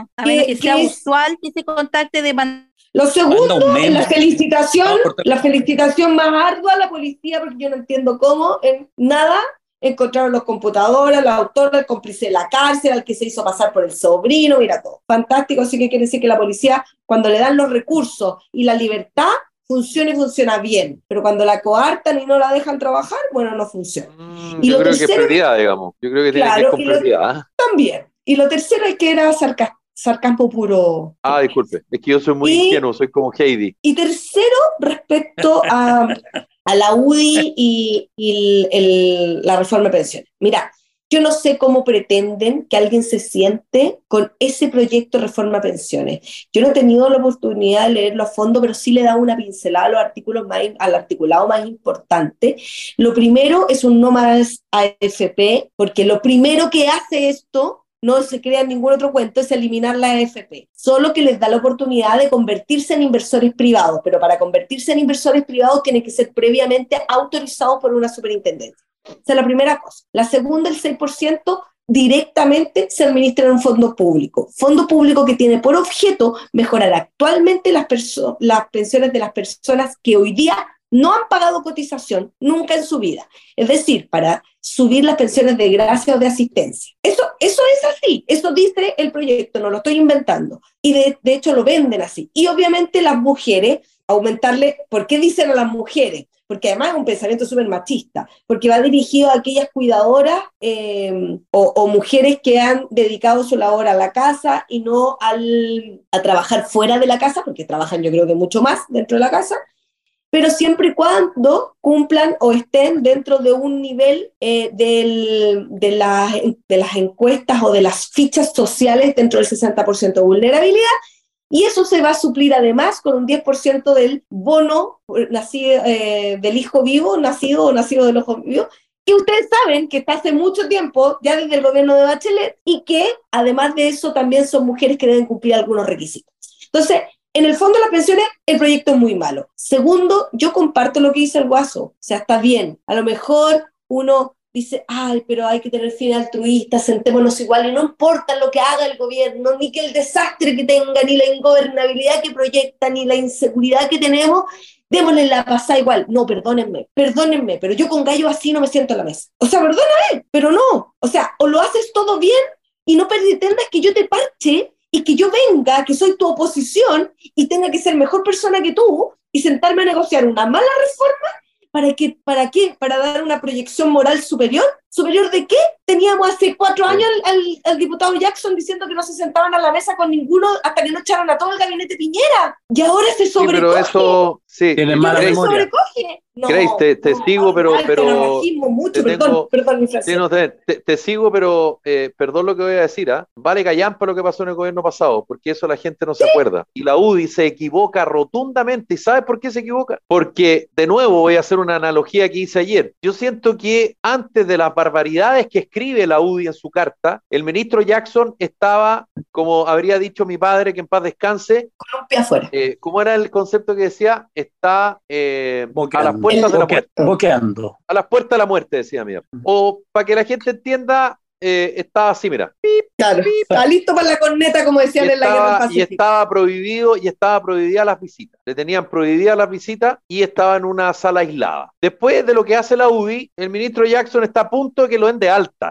usual que se contacte de manera. Lo segundo, la felicitación más ardua a la policía, porque yo no entiendo cómo, en nada, encontraron los computadores, la autora, el cómplice de la cárcel, al que se hizo pasar por el sobrino, mira todo. Fantástico, así que quiere decir que la policía, cuando le dan los recursos y la libertad, funciona y funciona bien, pero cuando la coartan y no la dejan trabajar, bueno, no funciona. Y yo creo que es prioridad, digamos. Yo creo que tiene que ir con prioridad. También. Y lo tercero es que era sarcasmo puro. Ah, disculpe, es que yo soy muy ingenuo, soy como Heidi. Y tercero, respecto a la UDI y la reforma de pensiones. Mira, yo no sé cómo pretenden que alguien se siente con ese proyecto de reforma de pensiones. Yo no he tenido la oportunidad de leerlo a fondo, pero sí le he dado una pincelada a los artículos al articulado más importante. Lo primero es un no más AFP, porque lo primero que hace esto, no se crea ningún otro cuento, es eliminar la AFP. Solo que les da la oportunidad de convertirse en inversores privados, pero para convertirse en inversores privados tienen que ser previamente autorizados por una superintendencia. Esa es la primera cosa. La segunda, el 6% directamente se administra en un fondo público que tiene por objeto mejorar actualmente las pensiones de las personas que hoy día no han pagado cotización nunca en su vida. Es decir, para subir las pensiones de gracia o de asistencia. Eso es así, eso dice el proyecto, no lo estoy inventando. Y de hecho lo venden así. Y obviamente las mujeres, aumentarle, ¿por qué dicen a las mujeres? Porque además es un pensamiento súper machista, porque va dirigido a aquellas cuidadoras o mujeres que han dedicado su labor a la casa y no a trabajar fuera de la casa, porque trabajan yo creo que mucho más dentro de la casa, pero siempre y cuando cumplan o estén dentro de un nivel de las encuestas o de las fichas sociales dentro del 60% de vulnerabilidad, y eso se va a suplir además con un 10% del bono del hijo vivo, nacido o nacido del hijo vivo, que ustedes saben que está hace mucho tiempo, ya desde el gobierno de Bachelet, y que además de eso también son mujeres que deben cumplir algunos requisitos. Entonces, en el fondo de las pensiones, el proyecto es muy malo. Segundo, yo comparto lo que dice el Guaso. O sea, está bien. A lo mejor uno dice, ay, pero hay que tener fin altruista, sentémonos igual, y no importa lo que haga el gobierno, ni que el desastre que tenga, ni la ingobernabilidad que proyecta, ni la inseguridad que tenemos, démosle la pasada igual. No, perdónenme, pero yo con Gallo así no me siento en la mesa. O sea, perdóname, pero no. O sea, o lo haces todo bien y no pretendas que yo te parche y que yo venga, que soy tu oposición y tenga que ser mejor persona que tú y sentarme a negociar una mala reforma. ¿Para qué? ¿Para dar una proyección moral superior? ¿Superior de qué? Teníamos hace 4 años al diputado Jackson diciendo que no se sentaban a la mesa con ninguno hasta que no echaron a todo el gabinete Piñera. Y ahora se sobrecoge. Sí, pero eso, sí. Tiene mala memoria. Sobrecoge. No, Grace, te sigo, pero mucho, tengo, perdón, mi frase. sí, no, te sigo, pero perdón lo que voy a decir, vale callampa lo que pasó en el gobierno pasado, porque eso la gente no se acuerda. Y la UDI se equivoca rotundamente. ¿Y sabes por qué se equivoca? Porque, de nuevo, voy a hacer una analogía que hice ayer. Yo siento que antes de las barbaridades que escribe la UDI en su carta, el ministro Jackson estaba, como habría dicho mi padre, que en paz descanse, con un pie afuera. ¿Cómo era el concepto que decía? Está a las puertas de la muerte. Boqueando. A las puertas de la muerte, decía mi papá. O para que la gente entienda, estaba así, mira. Claro, está listo para la corneta, como decían en la Guerra del Pacífico. Y estaba prohibido, y estaba prohibida las visitas. Le tenían prohibidas las visitas y estaba en una sala aislada. Después de lo que hace la UDI, el ministro Jackson está a punto de que lo den de alta.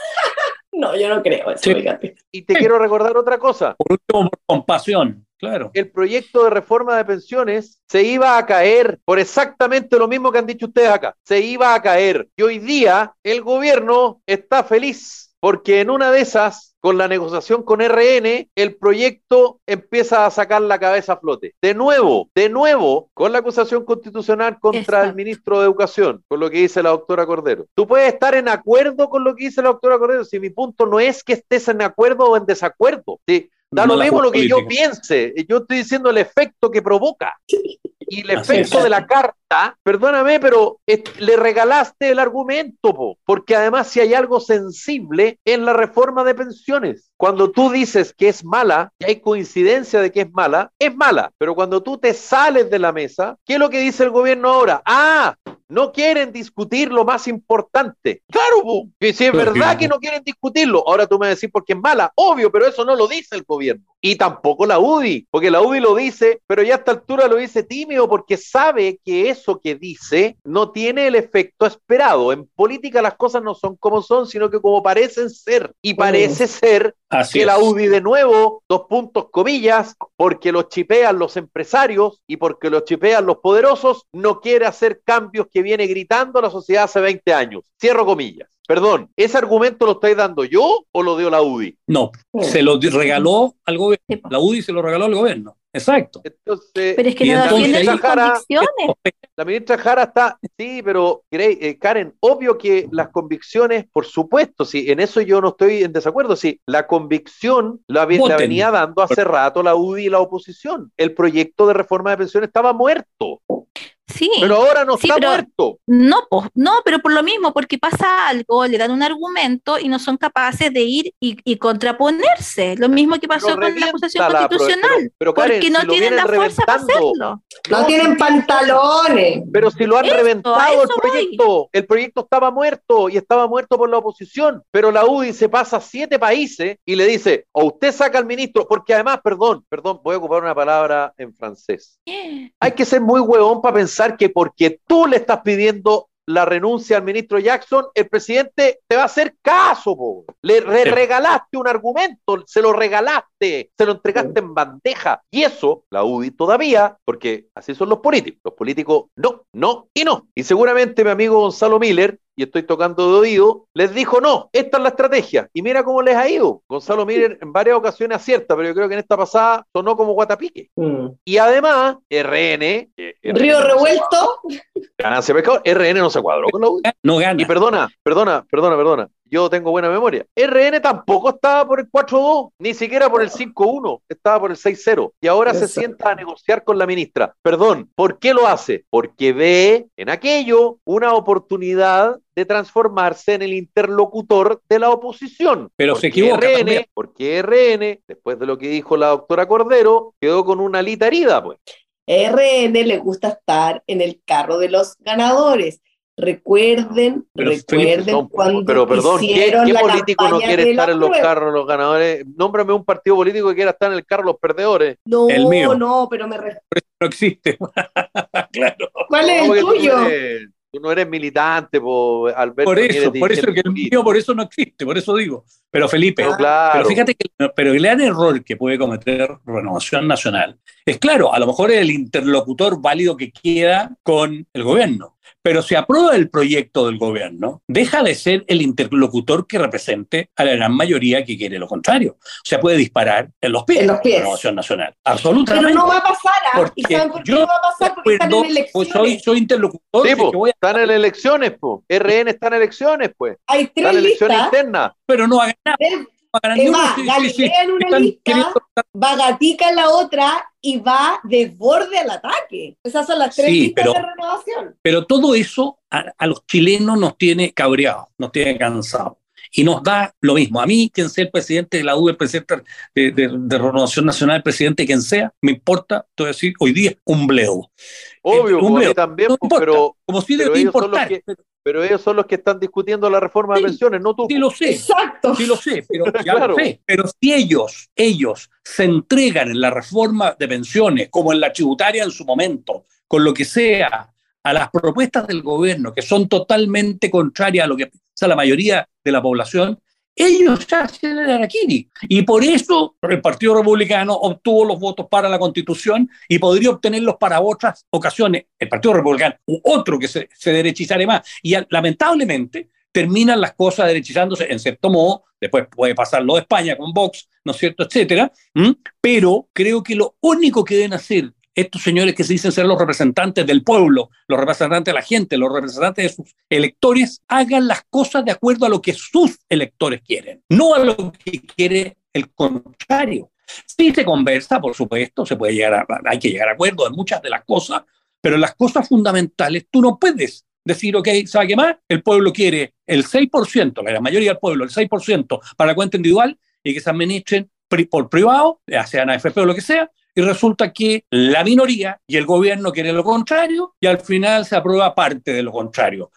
No, yo no creo eso, fíjate. Y te quiero recordar otra cosa. Por último, por compasión, claro. El proyecto de reforma de pensiones se iba a caer por exactamente lo mismo que han dicho ustedes acá. Se iba a caer. Y hoy día el gobierno está feliz porque en una de esas, con la negociación con RN, el proyecto empieza a sacar la cabeza a flote. De nuevo, con la acusación constitucional contra el ministro de Educación, con lo que dice la doctora Cordero. Tú puedes estar en acuerdo con lo que dice la doctora Cordero, si mi punto no es que estés en acuerdo o en desacuerdo. ¿Sí? Da lo mismo lo que yo piense, yo estoy diciendo el efecto que provoca. Y el efecto de la carta, perdóname, pero le regalaste el argumento, porque además si hay algo sensible en la reforma de pensiones, cuando tú dices que es mala, y hay coincidencia de que es mala, pero cuando tú te sales de la mesa, ¿qué es lo que dice el gobierno ahora? No quieren discutir lo más importante. Claro, que si es verdad que no quieren discutirlo, ahora tú me decís porque es mala, obvio, pero eso no lo dice el gobierno. Y tampoco la UDI, porque la UDI lo dice, pero ya a esta altura lo dice tímido porque sabe que eso que dice no tiene el efecto esperado. En política las cosas no son como son, sino que como parecen ser. Y parece ser Así que la UDI de nuevo, 2 puntos comillas, porque los chipean los empresarios y porque los chipean los poderosos, no quiere hacer cambios que viene gritando la sociedad hace 20 años. Cierro comillas. Perdón, ¿ese argumento lo estáis dando yo o lo dio la UDI? No, se lo regaló al gobierno. La UDI se lo regaló al gobierno. Exacto. Entonces, pero es que no defiende sus convicciones. La ministra Jara está, sí, pero Karen, obvio que las convicciones, por supuesto, sí, en eso yo no estoy en desacuerdo, sí, la convicción la venía dando hace rato la UDI y la oposición. El proyecto de reforma de pensiones estaba muerto. Sí, pero ahora no está muerto. No, pero por lo mismo, porque pasa algo, le dan un argumento y no son capaces de ir y contraponerse. Lo mismo que pasó con la acusación constitucional, pero Karen, porque no tienen la fuerza para hacerlo. No tienen pantalones. Pero si lo han reventado el proyecto, el proyecto estaba muerto y estaba muerto por la oposición, pero la UDI se pasa a 7 países y le dice, o usted saca al ministro, porque además, perdón, voy a ocupar una palabra en francés. Hay que ser muy huevón para pensar que porque tú le estás pidiendo la renuncia al ministro Jackson, el presidente te va a hacer caso, le regalaste un argumento, se lo regalaste, se lo entregaste en bandeja, y eso la UDI todavía, porque así son los políticos no, y seguramente mi amigo Gonzalo Miller, y estoy tocando de oído, les dijo no, esta es la estrategia, y mira cómo les ha ido. Gonzalo Miller en varias ocasiones acierta, pero yo creo que en esta pasada sonó como guatapique. Y además, RN Río Revuelto, ganancia pescador, RN no se cuadró con la UDI. No gana. Y perdona, yo tengo buena memoria. RN tampoco estaba por el 4-2, ni siquiera por el 5-1, estaba por el 6-0. Y ahora se sienta a negociar con la ministra. Perdón, ¿por qué lo hace? Porque ve en aquello una oportunidad de transformarse en el interlocutor de la oposición. Pero se equivoca. Porque RN, después de lo que dijo la doctora Cordero, quedó con una alita herida, pues. RN le gusta estar en el carro de los ganadores. Recuerden Felipe, cuando pero perdón, hicieron ¿qué la político no campaña quiere del estar en los apruebo? carros, los ganadores? Nómbrame un partido político que quiera estar en el carro, los perdedores. No, El mío. no, pero me refiero. No existe. Claro. ¿Cuál es No, el porque tuyo? tú no eres militante, po, Alberto, ni eres Por eso dirigente que el político. mío, por eso no existe, por eso digo. Pero Felipe, Pero Ah, claro, pero fíjate que pero el gran error que puede cometer Renovación Nacional es, claro, a lo mejor es el interlocutor válido que queda con el gobierno, pero si aprueba el proyecto del gobierno, deja de ser el interlocutor que represente a la gran mayoría que quiere lo contrario. O sea, puede disparar en los pies En los pies. Renovación Nacional. Absolutamente. pero no va a pasar, ¿ah? ¿Y Porque saben por qué yo, no va a pasar? Porque están en pues elecciones. soy interlocutor, sí, si po, que voy a- están en elecciones, po. RN está en elecciones, pues. Hay Está tres en elecciones listas. internas. pero no hagan nada. No hagan ni uno, Va sí, sí, Galilea en una están lista, queriendo- va Gatica en la otra y va Desborde al ataque. Esas son las tres Sí, listas pero- de Renovación. Pero todo eso a los chilenos nos tiene cabreados, nos tiene cansados. Y nos da lo mismo. A mí, quien sea el presidente de la U, el presidente de Renovación Nacional, el presidente quien sea, me importa, te voy a decir, hoy día un bledo. Obvio, Un po, a bledo. mí también, No po, importa, pero como si pero debe ellos son los importar. que- ellos son los que están discutiendo la reforma de Sí, pensiones, no tú. Sí lo sé, Exacto. sí lo sé, pero ya Claro. lo sé. Pero si ellos se entregan en la reforma de pensiones, como en la tributaria en su momento, con lo que sea, a las propuestas del gobierno, que son totalmente contrarias a lo que piensa la mayoría de la población, ellos ya hacen el harakiri. Y por eso el Partido Republicano obtuvo los votos para la Constitución y podría obtenerlos para otras ocasiones, el Partido Republicano u otro que se derechizare más. Y lamentablemente terminan las cosas derechizándose en cierto modo, después puede pasar lo de España con Vox, ¿no es cierto?, etcétera. Pero creo que lo único que deben hacer estos señores que se dicen ser los representantes del pueblo, los representantes de la gente, los representantes de sus electores, hagan las cosas de acuerdo a lo que sus electores quieren, no a lo que quiere el contrario. Sí se conversa, por supuesto, hay que llegar a acuerdo en muchas de las cosas, pero en las cosas fundamentales tú no puedes decir, ok, ¿sabe qué más? El pueblo quiere el 6%, la gran mayoría del pueblo, el 6% para la cuenta individual y que se administren por privado, ya sean AFP o lo que sea, y resulta que la minoría y el gobierno quieren lo contrario y al final se aprueba parte de lo contrario.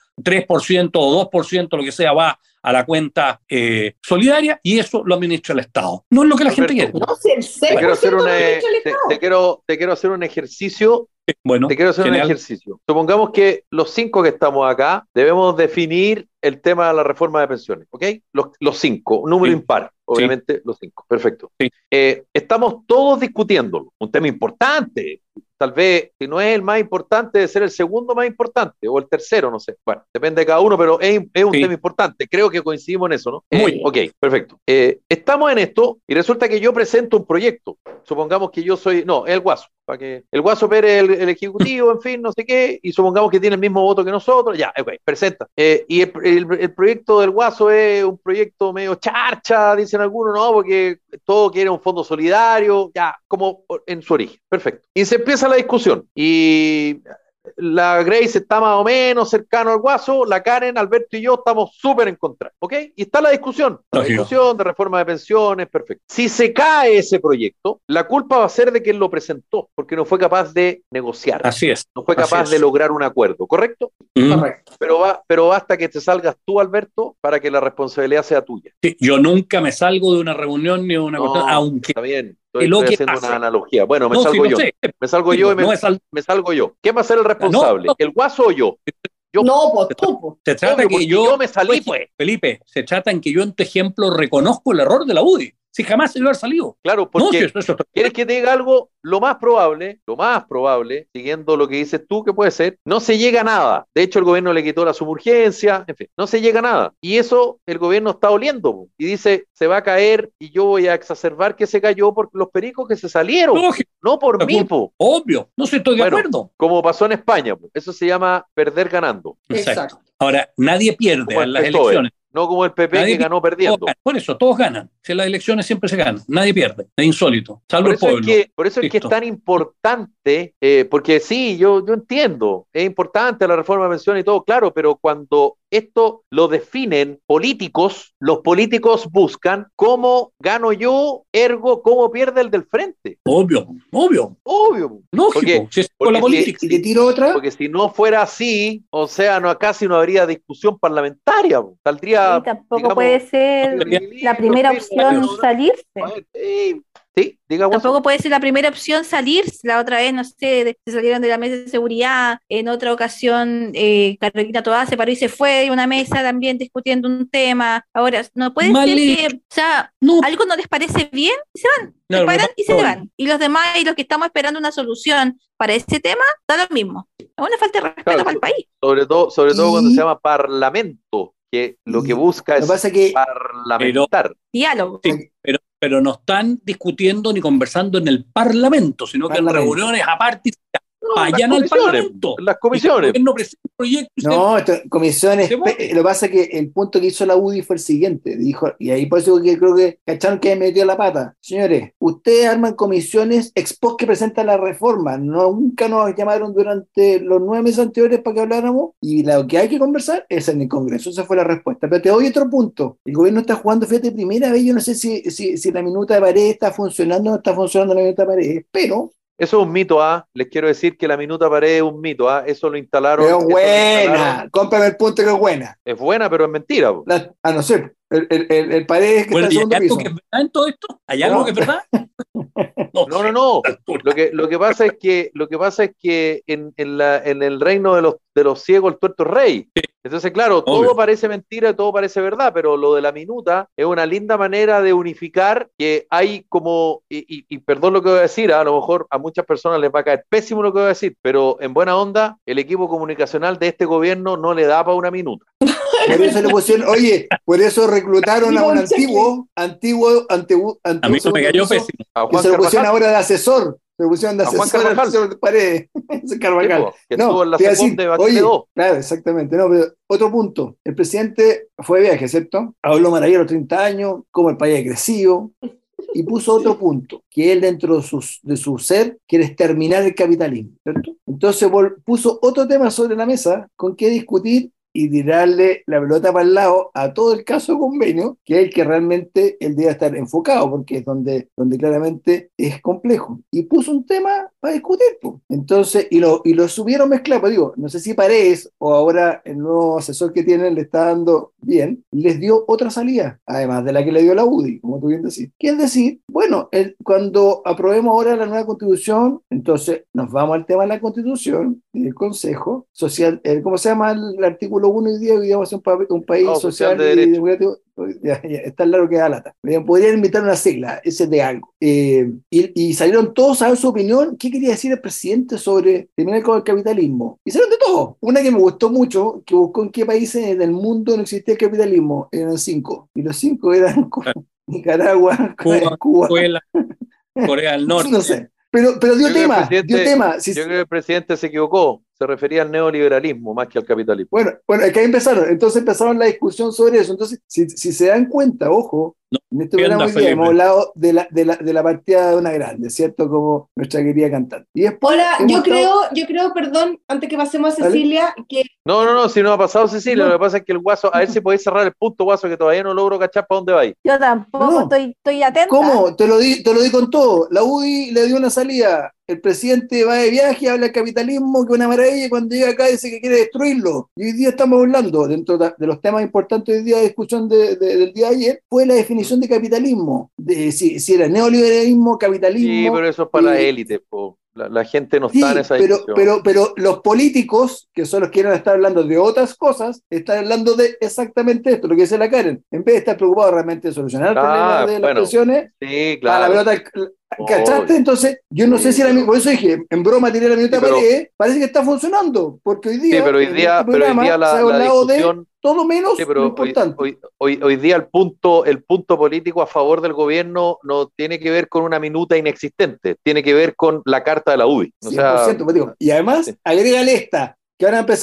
3% o 2%, lo que sea, va a la cuenta solidaria y eso lo administra el Estado. No es lo que la gente quiere. No sé, el 6% Te quiero hacer lo ha dicho el Estado. te quiero hacer un ejercicio. Bueno, Te quiero hacer genial. un ejercicio. Supongamos que los 5 que estamos acá debemos definir el tema de la reforma de pensiones, ¿ok? Los 5, número Sí. impar, obviamente los 5. Perfecto. Sí. Estamos todos discutiéndolo, un tema importante. Tal vez, si no es el más importante, debe ser el segundo más importante, o el tercero, no sé. Bueno, depende de cada uno, pero es un Sí. tema importante. Creo que coincidimos en eso, ¿no? Muy bien. Ok, perfecto. Estamos en esto y resulta que yo presento un proyecto. Supongamos que yo soy, no, es el Guaso. Para que el Guaso Pérez es el ejecutivo, en fin, no sé qué, y supongamos que tiene el mismo voto que nosotros, ya, ok, presenta. Y el proyecto del Guaso es un proyecto medio charcha, dicen algunos, no, porque todo quiere un fondo solidario, ya, como en su origen, perfecto. Y se empieza la discusión, y la Grace está más o menos cercano al Guaso, la Karen, Alberto y yo estamos súper en contra, ¿ok? Y está la discusión de reforma de pensiones, perfecto. Si se cae ese proyecto, la culpa va a ser de quien lo presentó, porque no fue capaz de negociar. Así es. No fue capaz de lograr un acuerdo, ¿correcto? Correcto. Pero basta que te salgas tú, Alberto, para que la responsabilidad sea tuya. Sí, yo nunca me salgo de una reunión ni de una cuestión, aunque está bien. Y lo Estoy que haciendo pasa. una analogía. Bueno, me No, salgo sí, yo. lo sé. Me salgo Sí, yo y no es me salgo yo. ¿Quién va a ser el responsable? No. ¿El Guaso o yo? Yo- No, pues tú, pues. Se trata Obvio, que porque yo me salí, pues. Felipe, se trata en que yo en tu ejemplo reconozco el error de la UDI. Si jamás se iba a haber salido. Claro, No, porque si eso ¿quieres que te diga algo? Lo más probable, siguiendo lo que dices tú, que puede ser, no se llega a nada. De hecho, el gobierno le quitó la suburgencia, en fin, no se llega a nada. Y eso el gobierno está oliendo, po, y dice, se va a caer y yo voy a exacerbar que se cayó por los pericos que se salieron, Lógico. no por mí, po. Obvio, no estoy de Bueno, acuerdo. como pasó en España, po. Eso se llama perder ganando. Exacto. Ahora, nadie pierde Como en las el PSOE. elecciones. no como el PP Nadie que ganó pierde, perdiendo. por eso, todos ganan. Si en las elecciones siempre se ganan. Nadie pierde. Es insólito. Salvo Por el eso, pueblo. por eso es que es Listo. tan importante, porque sí, yo entiendo, es importante la reforma de pensiones y todo, claro, pero cuando esto lo definen políticos, los políticos buscan cómo gano yo, ergo, cómo pierde el del frente. Obvio. Obvio. Lógico. Si es con la política. Y te tiro otra. Porque si no fuera así, o sea, no, casi no habría discusión parlamentaria. Saldría, Y tampoco digamos, puede ser la primera opción salirse. Sí, digamos. Tampoco puede ser la primera opción salirse. La otra vez, no sé, se salieron de la mesa de seguridad. En otra ocasión, Carolina Toá se paró y se fue de una mesa también discutiendo un tema. Ahora, no puede ser que, o sea, algo no les parece bien y se van. Se paran y se van. Y los demás, y los que estamos esperando una solución para ese tema, da lo mismo. Es una falta de respeto para el país. Sobre todo cuando se llama parlamento, que lo que busca es parlamentar. Diálogo. Sí, pero no están discutiendo ni conversando en el Parlamento, sino que en reuniones aparte. Vayan al Parlamento. Las comisiones. El gobierno presenta un proyecto. No, comisiones. Lo que pasa es que el punto que hizo la UDI fue el siguiente. Dijo, y ahí por eso que creo que cacharon que metió la pata. Señores, ustedes arman comisiones ex post que presentan la reforma. Nunca nos llamaron durante los 9 meses anteriores para que habláramos. Y lo que hay que conversar es en el Congreso. Esa fue la respuesta. Pero te doy otro punto. El gobierno está jugando, fíjate, primera vez. Yo no sé si la minuta de pared está funcionando o no está funcionando la minuta de pared. Pero eso es un mito, les quiero decir que la minuta pared es un mito, eso lo instalaron. Pero buena, cómprame el punto que es buena. Es buena, pero es mentira. No sé, el pared que bueno, está en el segundo ¿hay algo piso. que es verdad en todo esto? ¿Hay algo que es verdad? No. Lo que pasa es que en el reino de los ciegos el tuerto es rey. Entonces, claro, todo parece mentira, todo parece verdad, pero lo de la minuta es una linda manera de unificar que hay como, y perdón lo que voy a decir, a lo mejor a muchas personas les va a caer pésimo lo que voy a decir, pero en buena onda, el equipo comunicacional de este gobierno no le da para una minuta. Por eso le pusieron, oye, por eso reclutaron a un antiguo. A mí no me cayó pésimo. A Que Juan se lo pusieron Carvajal. ahora de asesor. Se lo pusieron de A Juan asesor Carvajal. de pared. Ese Carvajal. Que estuvo en la te iba a segunda decir, de Bachelet 2. claro, exactamente. No, pero otro punto. El presidente fue de viaje, ¿cierto? Habló maravilla a los 30 años, cómo el país ha crecido. Y puso otro punto, que él dentro de su ser quiere exterminar el capitalismo, ¿cierto? Entonces puso otro tema sobre la mesa con qué discutir y tirarle la pelota para el lado a todo el caso de convenio, que es el que realmente él debe estar enfocado, porque es donde claramente es complejo. Y puso un tema para discutir, pues. Entonces, y lo subieron mezclado, pues digo, no sé si Paredes o ahora el nuevo asesor que tienen le está dando bien, les dio otra salida, además de la que le dio la UDI, como tú bien decís. Que es decir, bueno, cuando aprobemos ahora la nueva constitución, entonces nos vamos al tema de la constitución, el Consejo Social, ¿cómo se llama el artículo 1 y 10? Hoy día vamos a ser un país social de y democrático. Ya, está largo que da lata. Podrían inventar una sigla, ese de algo. Y salieron todos a dar su opinión. ¿Qué quería decir el presidente sobre terminar con el capitalismo? Y salieron de todo. Una que me gustó mucho, que buscó en qué países del mundo no existía el capitalismo. Eran 5. Y los 5 eran Nicaragua, Cuba, Corea del Norte. No sé. Pero dio tema. Yo creo que el presidente se equivocó. Se refería al neoliberalismo más que al capitalismo. Bueno, acá empezaron la discusión sobre eso. Entonces, si se dan cuenta, ojo, en este programa hoy día hemos hablado de la partida de una grande, ¿cierto? Como nuestra querida cantante. Y después ahora, yo creo, perdón, antes que pasemos a Cecilia, que... No, si no ha pasado Cecilia, lo que pasa es que el Guaso, a ver si podéis cerrar el punto, Guaso, que todavía no logro cachar para dónde vais. Yo tampoco estoy atenta. ¿Cómo? Te lo di con todo. La UDI le dio una salida. El presidente va de viaje, habla del capitalismo, que es una maravilla, y cuando llega acá dice que quiere destruirlo. Y hoy día estamos hablando, dentro de los temas importantes hoy día de discusión del día de ayer, fue la definición de capitalismo. Si era neoliberalismo, capitalismo. Sí, pero eso es para la élite, po. La gente no está en esa discusión. Pero los políticos, que son los que quieren estar hablando de otras cosas, están hablando de exactamente esto, lo que dice la Karen. En vez de estar preocupados realmente de solucionar el problema de las pensiones, sí, claro. a la pelota... ¿Cachaste? Entonces, yo no sé si era por eso dije, en broma tiré la minuta pared, parece que está funcionando, porque hoy día, pero hoy día la discusión, todo menos lo importante. Hoy día el punto político a favor del gobierno no tiene que ver con una minuta inexistente, tiene que ver con la carta de la UDI. 100%, pues digo, y además, agrégale esta, que van a empezar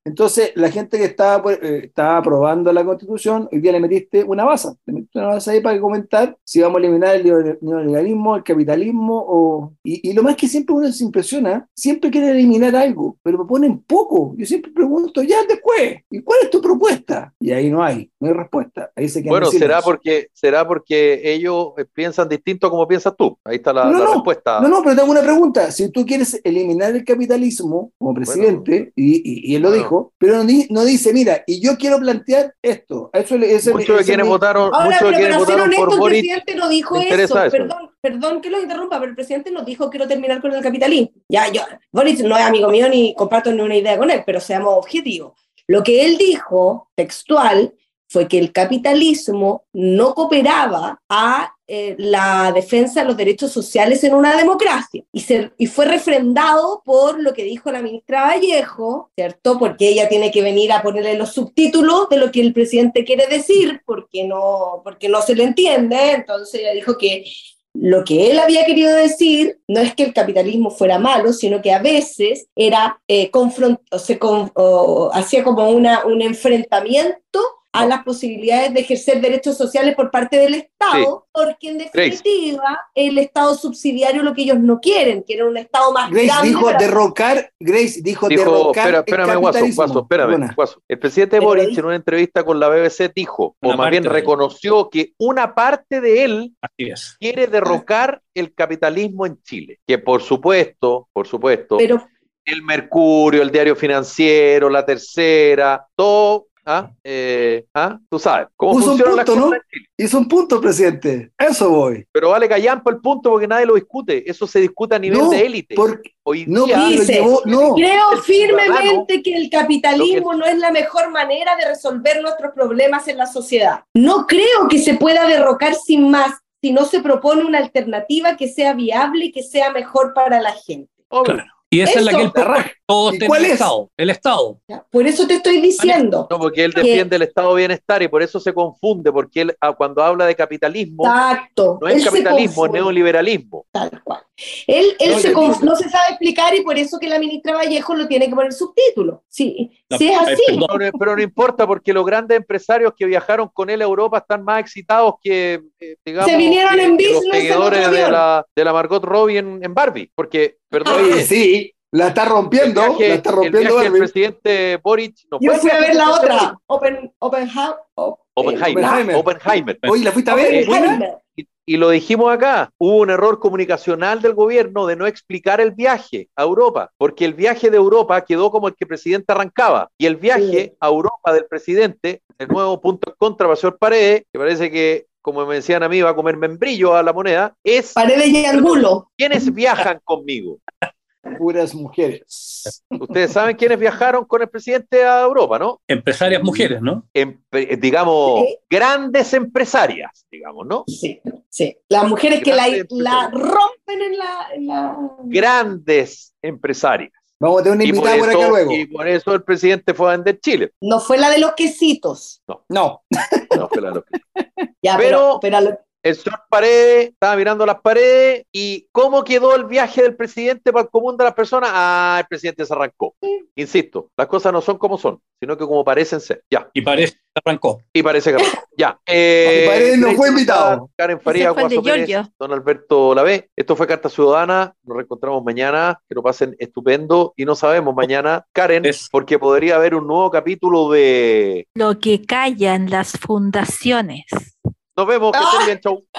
Entonces, la gente que estaba aprobando la Constitución, hoy día le metiste una baza. Le metiste una baza ahí para comentar si vamos a eliminar el neoliberalismo, el capitalismo. Y lo más que siempre uno se impresiona, siempre quiere eliminar algo, pero me ponen poco. Yo siempre pregunto, ya después, ¿y cuál es tu propuesta? Y ahí no hay respuesta. Ahí se quedan Bueno, en silencio. será porque ellos piensan distinto a como piensas tú. Ahí está la respuesta. No, pero tengo una pregunta. Si tú quieres eliminar el capitalismo como presidente, y él lo dijo, pero no dice, mira, y yo quiero plantear esto. Muchos de quienes votaron por Boric. El presidente no dijo eso. Perdón que lo interrumpa, pero el presidente nos dijo quiero terminar con el capitalismo. Boric no es amigo mío ni comparto ni una idea con él, pero seamos objetivos. Lo que él dijo, textual, fue que el capitalismo no cooperaba a la defensa de los derechos sociales en una democracia. Y fue refrendado por lo que dijo la ministra Vallejo, ¿cierto? Porque ella tiene que venir a ponerle los subtítulos de lo que el presidente quiere decir, porque no se le entiende. Entonces ella dijo que lo que él había querido decir no es que el capitalismo fuera malo, sino que a veces era hacía como un enfrentamiento a las posibilidades de ejercer derechos sociales por parte del Estado, porque en definitiva el Estado subsidiario lo que ellos no quieren un Estado más grande. Grace dijo derrocar espérame, Guaso. El presidente Boric en una entrevista con la BBC dijo, o más bien reconoció que una parte de él quiere derrocar el capitalismo en Chile, que por supuesto, pero el Mercurio, el Diario Financiero, La Tercera, todo. Tú sabes cómo funciona la cosa, ¿no? En Chile. Hizo un punto, presidente. Eso voy. Pero vale callampa el punto porque nadie lo discute. Eso se discute a nivel de élite. Hoy día creo firmemente que el capitalismo no es la mejor manera de resolver nuestros problemas en la sociedad. No creo que se pueda derrocar sin más si no se propone una alternativa que sea viable y que sea mejor para la gente. Claro. Y esa es la que él propone. Todo está en el Estado. Por eso te estoy diciendo. No, porque él defiende el Estado de bienestar y por eso se confunde, porque él cuando habla de capitalismo, no es capitalismo, es neoliberalismo. Tal cual. Él no se sabe explicar y por eso que la ministra Vallejo lo tiene que poner subtítulos. Sí, sí es así. Pero no importa, porque los grandes empresarios que viajaron con él a Europa están más excitados que, digamos, se vinieron en business los seguidores de la Margot Robbie en Barbie, porque, perdón. Sí. La está rompiendo. El viaje del presidente Boric. Yo fui a ver la otra. Oppenheimer. Oye, ¿la fuiste a ver? Y lo dijimos acá, hubo un error comunicacional del gobierno de no explicar el viaje a Europa, porque el viaje de Europa quedó como el que el presidente arrancaba, y el viaje a Europa del presidente, de nuevo punto en contra para el señor Paredes, que parece que, como me decían a mí, va a comer membrillo a la moneda, es... Paredes y Angulo. ¿Quiénes viajan conmigo? Puras mujeres. Ustedes saben quiénes viajaron con el presidente a Europa, ¿no? Empresarias mujeres, ¿no? Digamos, grandes empresarias, digamos, ¿no? Sí. Las mujeres que la rompen en la... Grandes empresarias. Vamos a tener una invitada por acá luego. Y por eso el presidente fue a vender Chile. No fue la de los quesitos. No fue la de los quesitos. Ya, pero el señor Paredes estaba mirando las paredes y ¿cómo quedó el viaje del presidente para el común de las personas? El presidente se arrancó. Insisto, las cosas no son como son, sino que como parecen ser. Ya. Y parece que arrancó. Ya. Paredes no fue invitado. Karen Farías, Guaso Pérez, don Alberto Lavé. Esto fue Carta Ciudadana. Nos reencontramos mañana. Que lo pasen estupendo. Y no sabemos mañana, Karen, porque podría haber un nuevo capítulo de... Lo que callan las fundaciones. Nos vemos, que estén bien, chau.